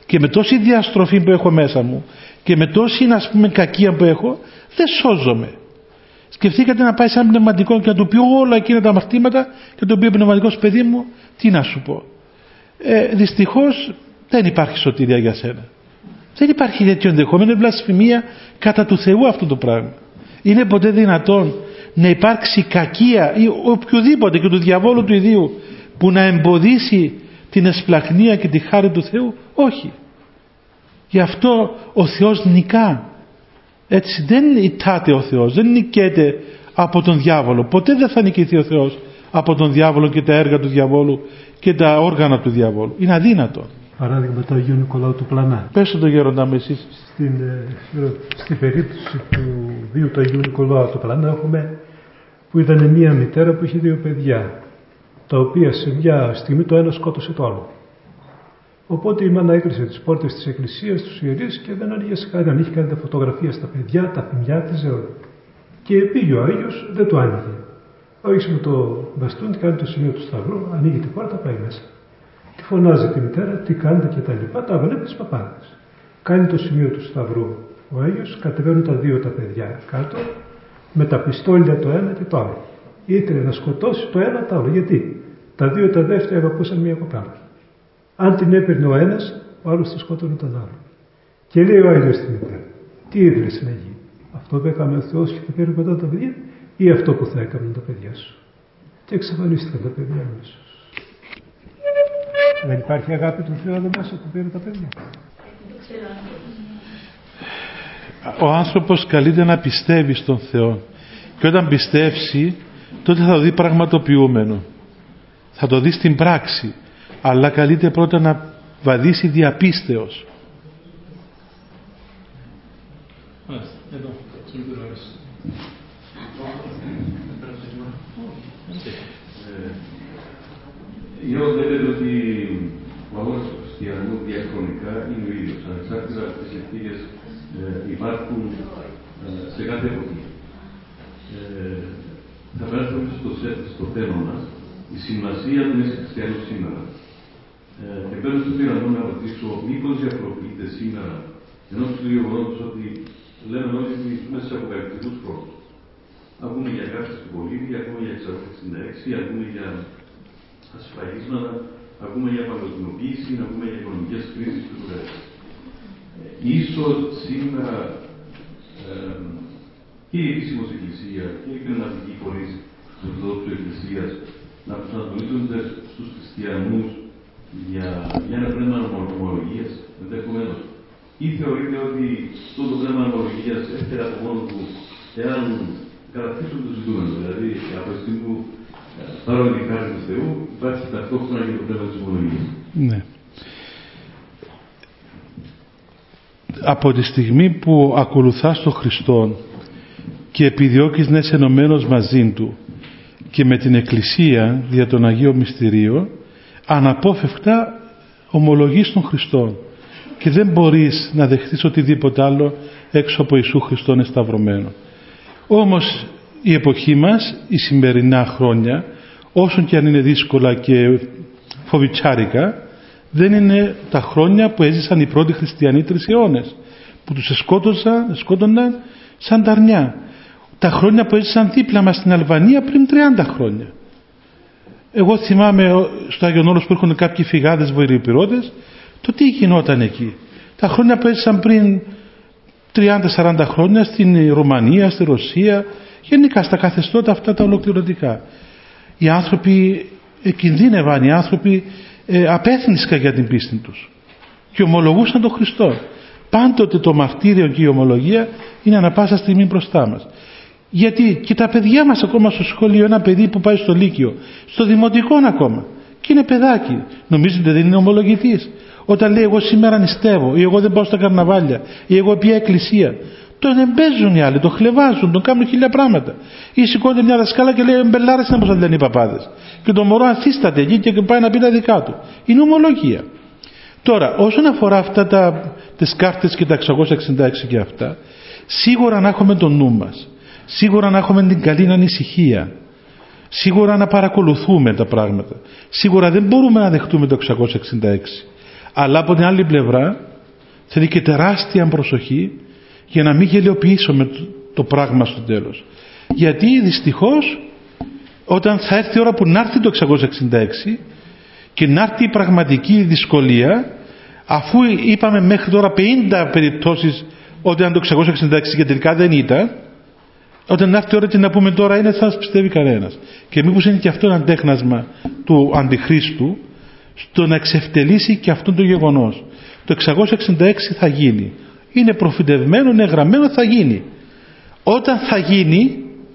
Speaker 2: και με τόση διαστροφή που έχω μέσα μου και με τόση, ας πούμε, κακία που έχω, δεν σώζομαι. Σκεφτήκατε να πάει σε ένα πνευματικό και να του πει όλα εκείνα τα αμαρτήματα και να του πει ο πνευματικός, παιδί μου, τι να σου πω. Δυστυχώς δεν υπάρχει σωτηρία για σένα. Δεν υπάρχει τέτοιο ενδεχόμενο, είναι βλασφημία κατά του Θεού αυτό το πράγμα. Είναι ποτέ δυνατόν να υπάρξει κακία ή οποιοδήποτε και του διαβόλου του ιδίου που να εμποδίσει την εσπλαχνία και τη χάρη του Θεού? Όχι. Γι' αυτό ο Θεός νικά. Έτσι δεν ητάται ο Θεός, δεν νικέται από τον διάβολο. Ποτέ δεν θα νικηθεί ο Θεός από τον διάβολο και τα έργα του διαβόλου και τα όργανα του διαβόλου. Είναι αδύνατο.
Speaker 7: Παράδειγμα του Αγίου Νικολάου του Πλανά.
Speaker 2: Πες το γέροντα με εσείς.
Speaker 7: Στην περίπτωση του βίου του Αγίου Νικολάου του Πλανά έχουμε που ήταν μια μητέρα που είχε 2 παιδιά, τα οποία σε μια στιγμή το ένα σκότωσε το άλλο. Οπότε η μάνα έκλεισε τις πόρτες της εκκλησίας, τους ιερείς και δεν άνοιγε σε κανέναν. Είχε κάνει τα φωτογραφία στα παιδιά, τα ποιμιά της, όλα. Και πήγε ο Άγιος, δεν το άνοιγε. Άρχισε με το μπαστούνι, κάνει το σημείο του σταυρού, ανοίγει την πόρτα, πάει μέσα. Τη φωνάζει τη μητέρα, τι κάνετε και τα λοιπά, τα βλέπει τις παπάδες. Κάνει το σημείο του σταυρού ο Άγιος, κατεβαίνουν τα 2 τα παιδιά κάτω, με τα πιστόλια το ένα και το άλλο. Ήθελε να σκοτώσει το ένα το άλλο. Γιατί τα 2 τα δεύτερα αγαπούσαν μια κοπέλα. Αν την έπαιρνε ο ένας, ο άλλος τη σκότωνε τον άλλο. Και λέει ο Άγιος στη μητέρα, τι ήθελες να γίνει? Αυτό που έκαμε ο Θεός και θα παίρνει μετά τα παιδιά, ή αυτό που θα έκαναν τα παιδιά σου? Και εξαφανίστηκαν τα παιδιά μέσα. Δεν υπάρχει αγάπη του Θεού εδώ μέσα που παίρνει τα παιδιά.
Speaker 2: Ο άνθρωπος καλείται να πιστεύει στον Θεό. Και όταν πιστεύσει, τότε θα το δει πραγματοποιούμενο. Θα το δει στην πράξη. Αλλά καλείται πρώτα να βαδίσει διαπίστεως.
Speaker 8: Γέροντα, λέτε ότι ο αγώνας του χριστιανού διαχρονικά είναι ο ίδιος, ανεξάρτητα από τις συνθήκες υπάρχουν σε κάθε εποχή. Θα περάσουμε στο θέμα μας, η σημασία του ενός χριστιανού σήμερα. Και παίρνω στον πειρασμό να ρωτήσω, μήπως διαφοροποιείται σήμερα, ενώ του γεγονότος ότι λέμε όλοι ότι μέσα σε αποκαλυπτικούς χρόνους. Ακούμε για γράφηση του πολίτη, ακούμε για 666, ακούμε για ασφαλίσματα, ακούμε για παγκοσμιοποίηση, ακούμε για οικονομικές κρίσεις και το ίσως σήμερα και η επίσημος Εκκλησία και οι πνευματικοί φορείς της Ορθοδόξου Εκκλησίας να προσανατολίζονται στους χριστιανούς για ένα πνεύμα νομολογίας ενδεχομένως, ή θεωρείτε ότι αυτό το πνεύμα νομολογίας έρχεται από μόνο του εάν κατακτήσουν το ζητούμενο, δηλαδή από τη στιγμή που παρόλο την χάρη του Θεού υπάρχει ταυτόχρονα και το πνεύμα της ομολογίας?
Speaker 2: Ναι. Από τη στιγμή που ακολουθάς τον Χριστόν και επιδιώκεις να είσαι ενωμένος μαζί Του και με την Εκκλησία δια τον Αγίο Μυστηρίο, αναπόφευκτα ομολογείς τον Χριστόν και δεν μπορείς να δεχτείς οτιδήποτε άλλο έξω από Ιησού Χριστόν εσταυρωμένο. Όμως η εποχή μας, η σημερινά χρόνια, όσον και αν είναι δύσκολα και φοβιτσάρικα, δεν είναι τα χρόνια που έζησαν οι πρώτοι χριστιανοί 3 αιώνες, που τους σκότωναν σαν τα αρνιά. Τα χρόνια που έζησαν δίπλα μας στην Αλβανία πριν 30 χρόνια. Εγώ θυμάμαι στο Άγιον Όρος που έρχονται κάποιοι φυγάδες βοηριοπυρώτες, το τι γινόταν εκεί. Τα χρόνια που έζησαν πριν 30-40 χρόνια στην Ρουμανία, στη Ρωσία, γενικά στα καθεστώτα αυτά τα ολοκληρωτικά. Οι άνθρωποι κινδύνευαν, οι άνθρωποι απέθνησκαν για την πίστη τους και ομολογούσαν τον Χριστό. Πάντοτε το μαρτύριο και η ομολογία είναι ανα πάσα στιγμή μπροστά μας. Γιατί και τα παιδιά μας ακόμα στο σχολείο, ένα παιδί που πάει στο Λύκειο, στο δημοτικό ακόμα, και είναι παιδάκι, νομίζετε δεν είναι ομολογητής? Όταν λέει εγώ σήμερα νηστεύω, ή εγώ δεν πάω στα καρναβάλια, ή εγώ πια εκκλησία, τον εμπέζουν οι άλλοι, τον χλεβάζουν, τον κάνουν 1000 πράγματα. Ή σηκώνεται μια δασκάλα και λέει μπελάρες είναι όπως λένε οι παπάδες. Και το μωρό ανθίσταται εκεί και πάει να πει τα δικά του. Είναι ομολογία. Τώρα, όσον αφορά αυτά τις κάρτες και τα 666 και αυτά, σίγουρα να έχουμε το νου μας, σίγουρα να έχουμε την καλή ανησυχία, σίγουρα να παρακολουθούμε τα πράγματα. Σίγουρα δεν μπορούμε να δεχτούμε το 666. Αλλά από την άλλη πλευρά θέλει και τεράστια προσοχή για να μην γελιοποιήσουμε το πράγμα στο τέλος. Γιατί δυστυχώς όταν θα έρθει η ώρα που να έρθει το 666 και να έρθει η πραγματική δυσκολία, αφού είπαμε μέχρι τώρα 50 περιπτώσεις ότι ήταν το 666 και τελικά δεν ήταν, όταν έρθει η ώρα τι να πούμε τώρα είναι θα μας πιστεύει κανένας. Και μήπως είναι και αυτό ένα τέχνασμα του Αντιχρίστου στο να εξευτελίσει και αυτό το γεγονός. Το 666 θα γίνει. Είναι προφητευμένο, είναι γραμμένο, θα γίνει. Όταν θα γίνει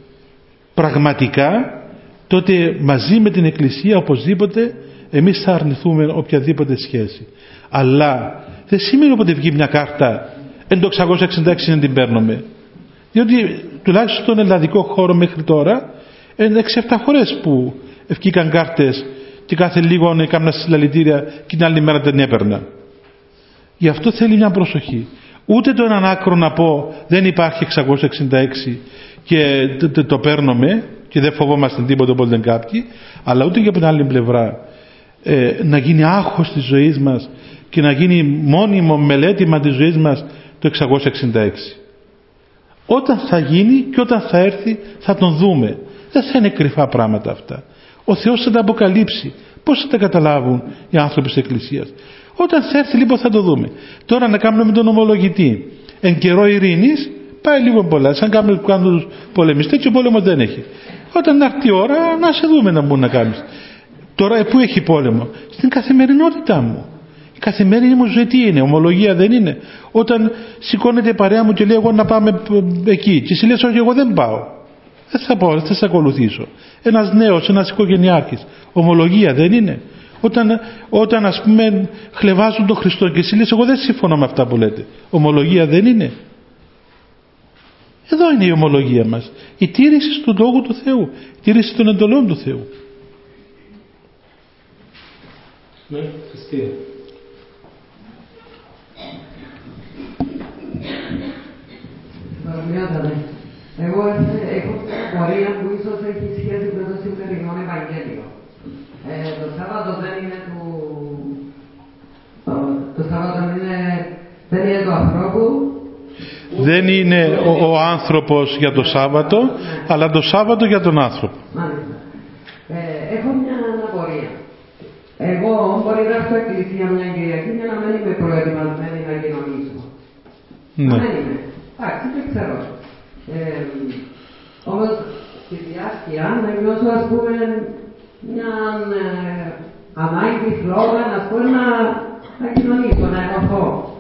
Speaker 2: πραγματικά, τότε μαζί με την Εκκλησία οπωσδήποτε εμείς θα αρνηθούμε οποιαδήποτε σχέση. Αλλά δεν σημαίνει όποτε βγει μια κάρτα εν το 666 να την παίρνουμε. Διότι τουλάχιστον στον ελλαδικό χώρο μέχρι τώρα 6-7 φορές που ευκήκαν κάρτες και κάθε λίγο έκανα συλλαλητήρια και την άλλη μέρα δεν έπαιρνα. Γι' αυτό θέλει μια προσοχή. Ούτε το έναν άκρο να πω δεν υπάρχει 666 και το παίρνουμε και δεν φοβόμαστε τίποτα όποτε δεν κάποιοι, αλλά ούτε και από την άλλη πλευρά να γίνει άγχος της ζωής μας και να γίνει μόνιμο μελέτημα της ζωής μας το 666. Όταν θα γίνει και όταν θα έρθει θα τον δούμε. Δεν θα είναι κρυφά πράγματα αυτά. Ο Θεός θα τα αποκαλύψει. Πώς θα τα καταλάβουν οι άνθρωποι της Εκκλησίας? Όταν θα έρθει λοιπόν θα το δούμε. Τώρα να κάνουμε με τον ομολογητή εν καιρό ειρήνης πάει λίγο πολλά. Σαν κάνουμε τους πολεμιστές και ο πόλεμος δεν έχει. Όταν έρθει η ώρα να σε δούμε να μπορούν να κάνεις. Τώρα πού έχει πόλεμο? Στην καθημερινότητά μου. Η καθημερινή μου ζωή τι είναι? Ομολογία δεν είναι? Όταν σηκώνεται η παρέα μου και λέει εγώ να πάμε εκεί και εσύ λες όχι εγώ δεν πάω. Δεν θα πάω, δεν θα σε ακολουθήσω. Ένας νέος, ένας οικογενειάρχης. Ομολογία δεν είναι? Όταν ας πούμε χλεβάζουν τον Χριστό και εσύ λες εγώ δεν συμφωνώ με αυτά που λέτε. Ομολογία δεν είναι? Εδώ είναι η ομολογία μας. Η τήρηση του λόγου του Θεού. Η τήρηση των εντολών του Θεού.
Speaker 1: Ναι, Χριστίνα.
Speaker 6: Εγώ έχω πορεία που ίσως έχει σχέση με το σημερινό Ευαγγέλιο. Το Σάββατο δεν είναι το Σάββατο δεν είναι του ανθρώπου.
Speaker 2: Δεν είναι ο άνθρωπος για το Σάββατο, αλλά το Σάββατο για τον άνθρωπο.
Speaker 6: Μάλιστα. Έχω μια αναπορία. Εγώ μπορεί να έρθω εκκλησία μια Κυριακή και να μην είμαι προετοιμασμένη να κοινωνήσω.
Speaker 2: Ναι.
Speaker 6: Δεν είμαι. Εντάξει, δεν ξέρω. Όμως στη διάσκεια να νιώσω ας πούμε μια ανάγκη φλόγα ας πούμε να κοινωνήσω, να ενωθώ.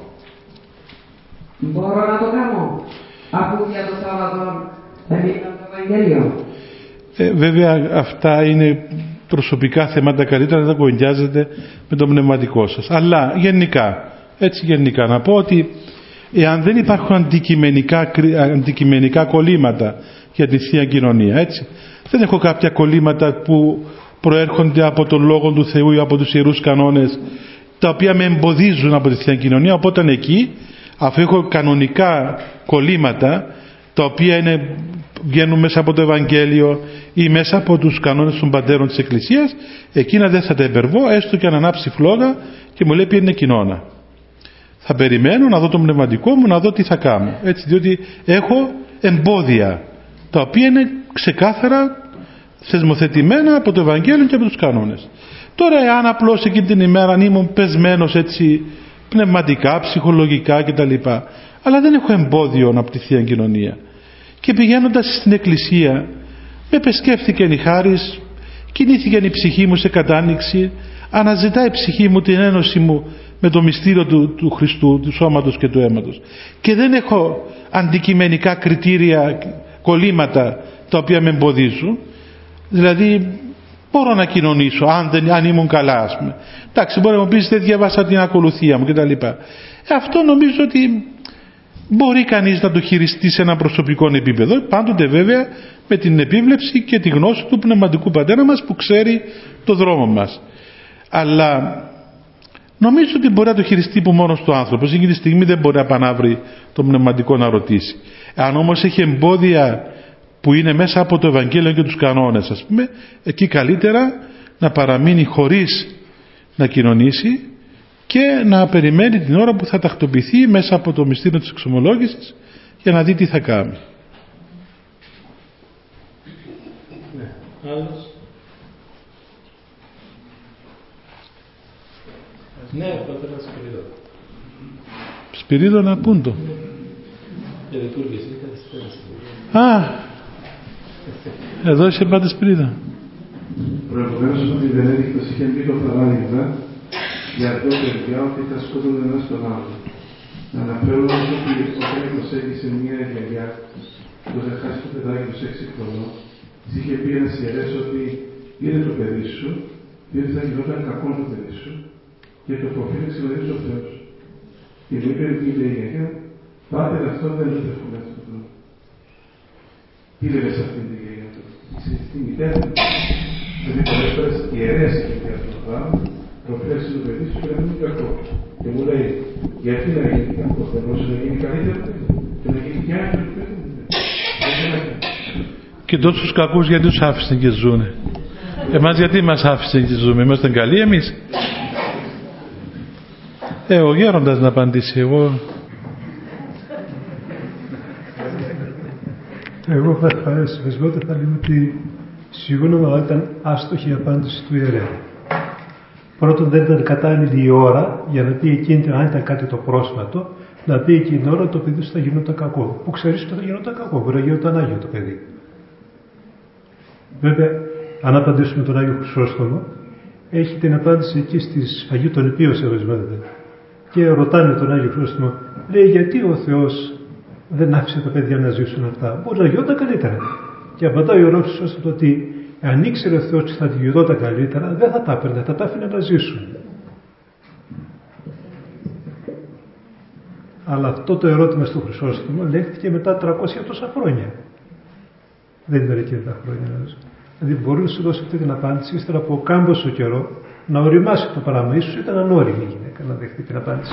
Speaker 6: Μπορώ να το κάνω αφού για το Σάββατο δεν ήταν το Ευαγγέλιο?
Speaker 2: Βέβαια αυτά είναι προσωπικά θέματα, καλύτερα να τα κουβεντιάζετε με το πνευματικό σας. Αλλά γενικά, έτσι γενικά να πω ότι εάν δεν υπάρχουν αντικειμενικά κολλήματα για τη Θεία Κοινωνία, έτσι, δεν έχω κάποια κολλήματα που προέρχονται από τον Λόγο του Θεού ή από τους Ιερούς Κανόνες τα οποία με εμποδίζουν από τη Θεία Κοινωνία, οπότε εκεί αφού έχω κανονικά κολλήματα τα οποία βγαίνουν μέσα από το Ευαγγέλιο ή μέσα από τους κανόνες των πατέρων της Εκκλησίας, εκείνα δεν θα τα υπερβώ, έστω και αν ανάψει φλόγα και μου λέει ποια είναι κοινόνα. Θα περιμένω να δω το πνευματικό μου, να δω τι θα κάνω. Έτσι, διότι έχω εμπόδια τα οποία είναι ξεκάθαρα θεσμοθετημένα από το Ευαγγέλιο και από τους κανόνες. Τώρα εάν απλώς εκείνη την ημέρα αν ήμουν πεσμένος έτσι πνευματικά, ψυχολογικά κτλ. Αλλά δεν έχω εμπόδιο από τη Θεία Κοινωνία. Και πηγαίνοντας στην Εκκλησία με επισκέφθηκε η χάρις, κινήθηκε η ψυχή μου σε κατάνοιξη, αναζητάει η ψυχή μου την ένωση μου με το μυστήριο του Χριστού, του σώματος και του αίματος. Και δεν έχω αντικειμενικά κριτήρια, κολλήματα τα οποία με εμποδίζουν. Δηλαδή μπορώ να κοινωνήσω αν ήμουν καλά, ας πούμε. Εντάξει, μπορεί να μου πεις δεν διαβάσα την ακολουθία μου κτλ. Αυτό νομίζω ότι μπορεί κανείς να το χειριστεί σε ένα προσωπικό επίπεδο, πάντοτε βέβαια με την επίβλεψη και τη γνώση του πνευματικού πατέρα μας που ξέρει το δρόμο μας. Αλλά νομίζω ότι μπορεί να το χειριστεί που μόνος του άνθρωπος. Εκείνη τη στιγμή δεν μπορεί να πανάβρει το πνευματικό να ρωτήσει. Αν όμως έχει εμπόδια που είναι μέσα από το Ευαγγέλιο και τους κανόνες, ας πούμε, εκεί καλύτερα να παραμείνει χωρίς να κοινωνήσει και να περιμένει την ώρα που θα τακτοποιηθεί μέσα από το μυστήριο της εξομολόγησης για να δει τι θα κάνει.
Speaker 1: Ναι. Άλλος. Ναι, πατέρα Σπυρίδωνα.
Speaker 2: Σπυρίδωνα, πού είναι το?
Speaker 1: Για λειτουργήση, καθυστέρηση.
Speaker 2: Α, εδώ είσαι πάντα Σπυρίδωνα.
Speaker 9: Προηγουμένως ότι δεν έδειχε είχε μπει το παράδειγμα για δύο παιδιά ότι θα σκότωνε ένα στον άλλο. Να αναφέρω όμως ότι όταν προσέγγισε μια γιαγιά που θα χάσει το παιδάκι του 6 χρονών, της είχε πει ένας ιερέας ότι είναι το παιδί σου, διότι θα γινόταν κακό το παιδί σου και το προφύλαξε μαζί ο Θεός. Και μου είπε η γιαγιά, πάτε αυτό δεν το δεχόμαι αυτόν τον τρόπο. Τι λέγε σε αυτήν την γιαγιά του? Στη μητέρα του. Δηλαδή πολλές φορές ιερέας είχε πει αυτό το πράγμα, προφύλαξε το παιδί σου και να γίνει κακό. Και μου λέει, γιατί να γίνει κακό, δεν μπορούσε να γίνει καλύτερο και να γίνει και άλλο παιδί.
Speaker 2: Και τόσους κακούς γιατί τους άφησαν και ζουνε? Εμάς γιατί μας άφησαν και ζούμε? Είμαστε καλοί εμείς? Ο γέροντας να απαντήσει. Εγώ
Speaker 7: θα θα λέμε ότι σίγουρα ήταν άστοχη η απάντηση του ιερέα. Πρώτον, δεν ήταν κατάλληλη η ώρα για να πει εκείνη, αν ήταν κάτι το πρόσφατο, να πει εκείνη την ώρα το παιδί σου θα γινόταν κακό. Που ξέρεις ότι θα γινόταν κακό, μπορεί να γινόταν Άγιο το παιδί. Βέβαια, αν απαντήσουμε τον Άγιο Χρυσόστομο, έχει την απάντηση εκεί στη σφαγή των Ιππίων σε ορισμένα. Και ρωτάνε τον Άγιο Χρυσόστομο, λέει, γιατί ο Θεός δεν άφησε τα παιδιά να ζήσουν αυτά? Μπορεί να γινόταν καλύτερα. Και απαντάει ο Άγιος Χρυσόστομος ότι αν ήξερε ο Θεός ότι θα γινόταν καλύτερα, δεν θα τα έπαιρνε, θα τα άφηνε να ζήσουν. Αλλά αυτό το ερώτημα στο Χρυσόστομο λέχθηκε μετά 300 τόσα χρόνια. Δεν ήταν εκείνα τα χρόνια. Δηλαδή μπορεί να σου δώσει αυτή την απάντηση ύστερα από κάμποσο καιρό να οριμάσει το πράγμα. Ίσως ήταν ανώριμη η γυναίκα να δεχτεί την απάντηση.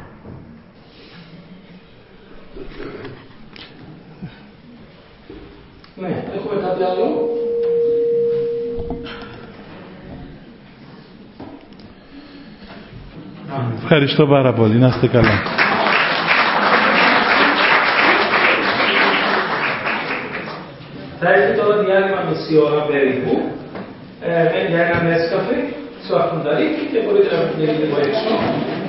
Speaker 1: Ναι, έχουμε κάτι άλλο?
Speaker 2: Ευχαριστώ πάρα πολύ. Να είστε καλά.
Speaker 1: Θα έχει τώρα διάλειμμα μισή ώρα περίπου για ένα Νέσκαφε στο Αρχονταρίκι και μπορείτε να βγείτε λίγο έξω.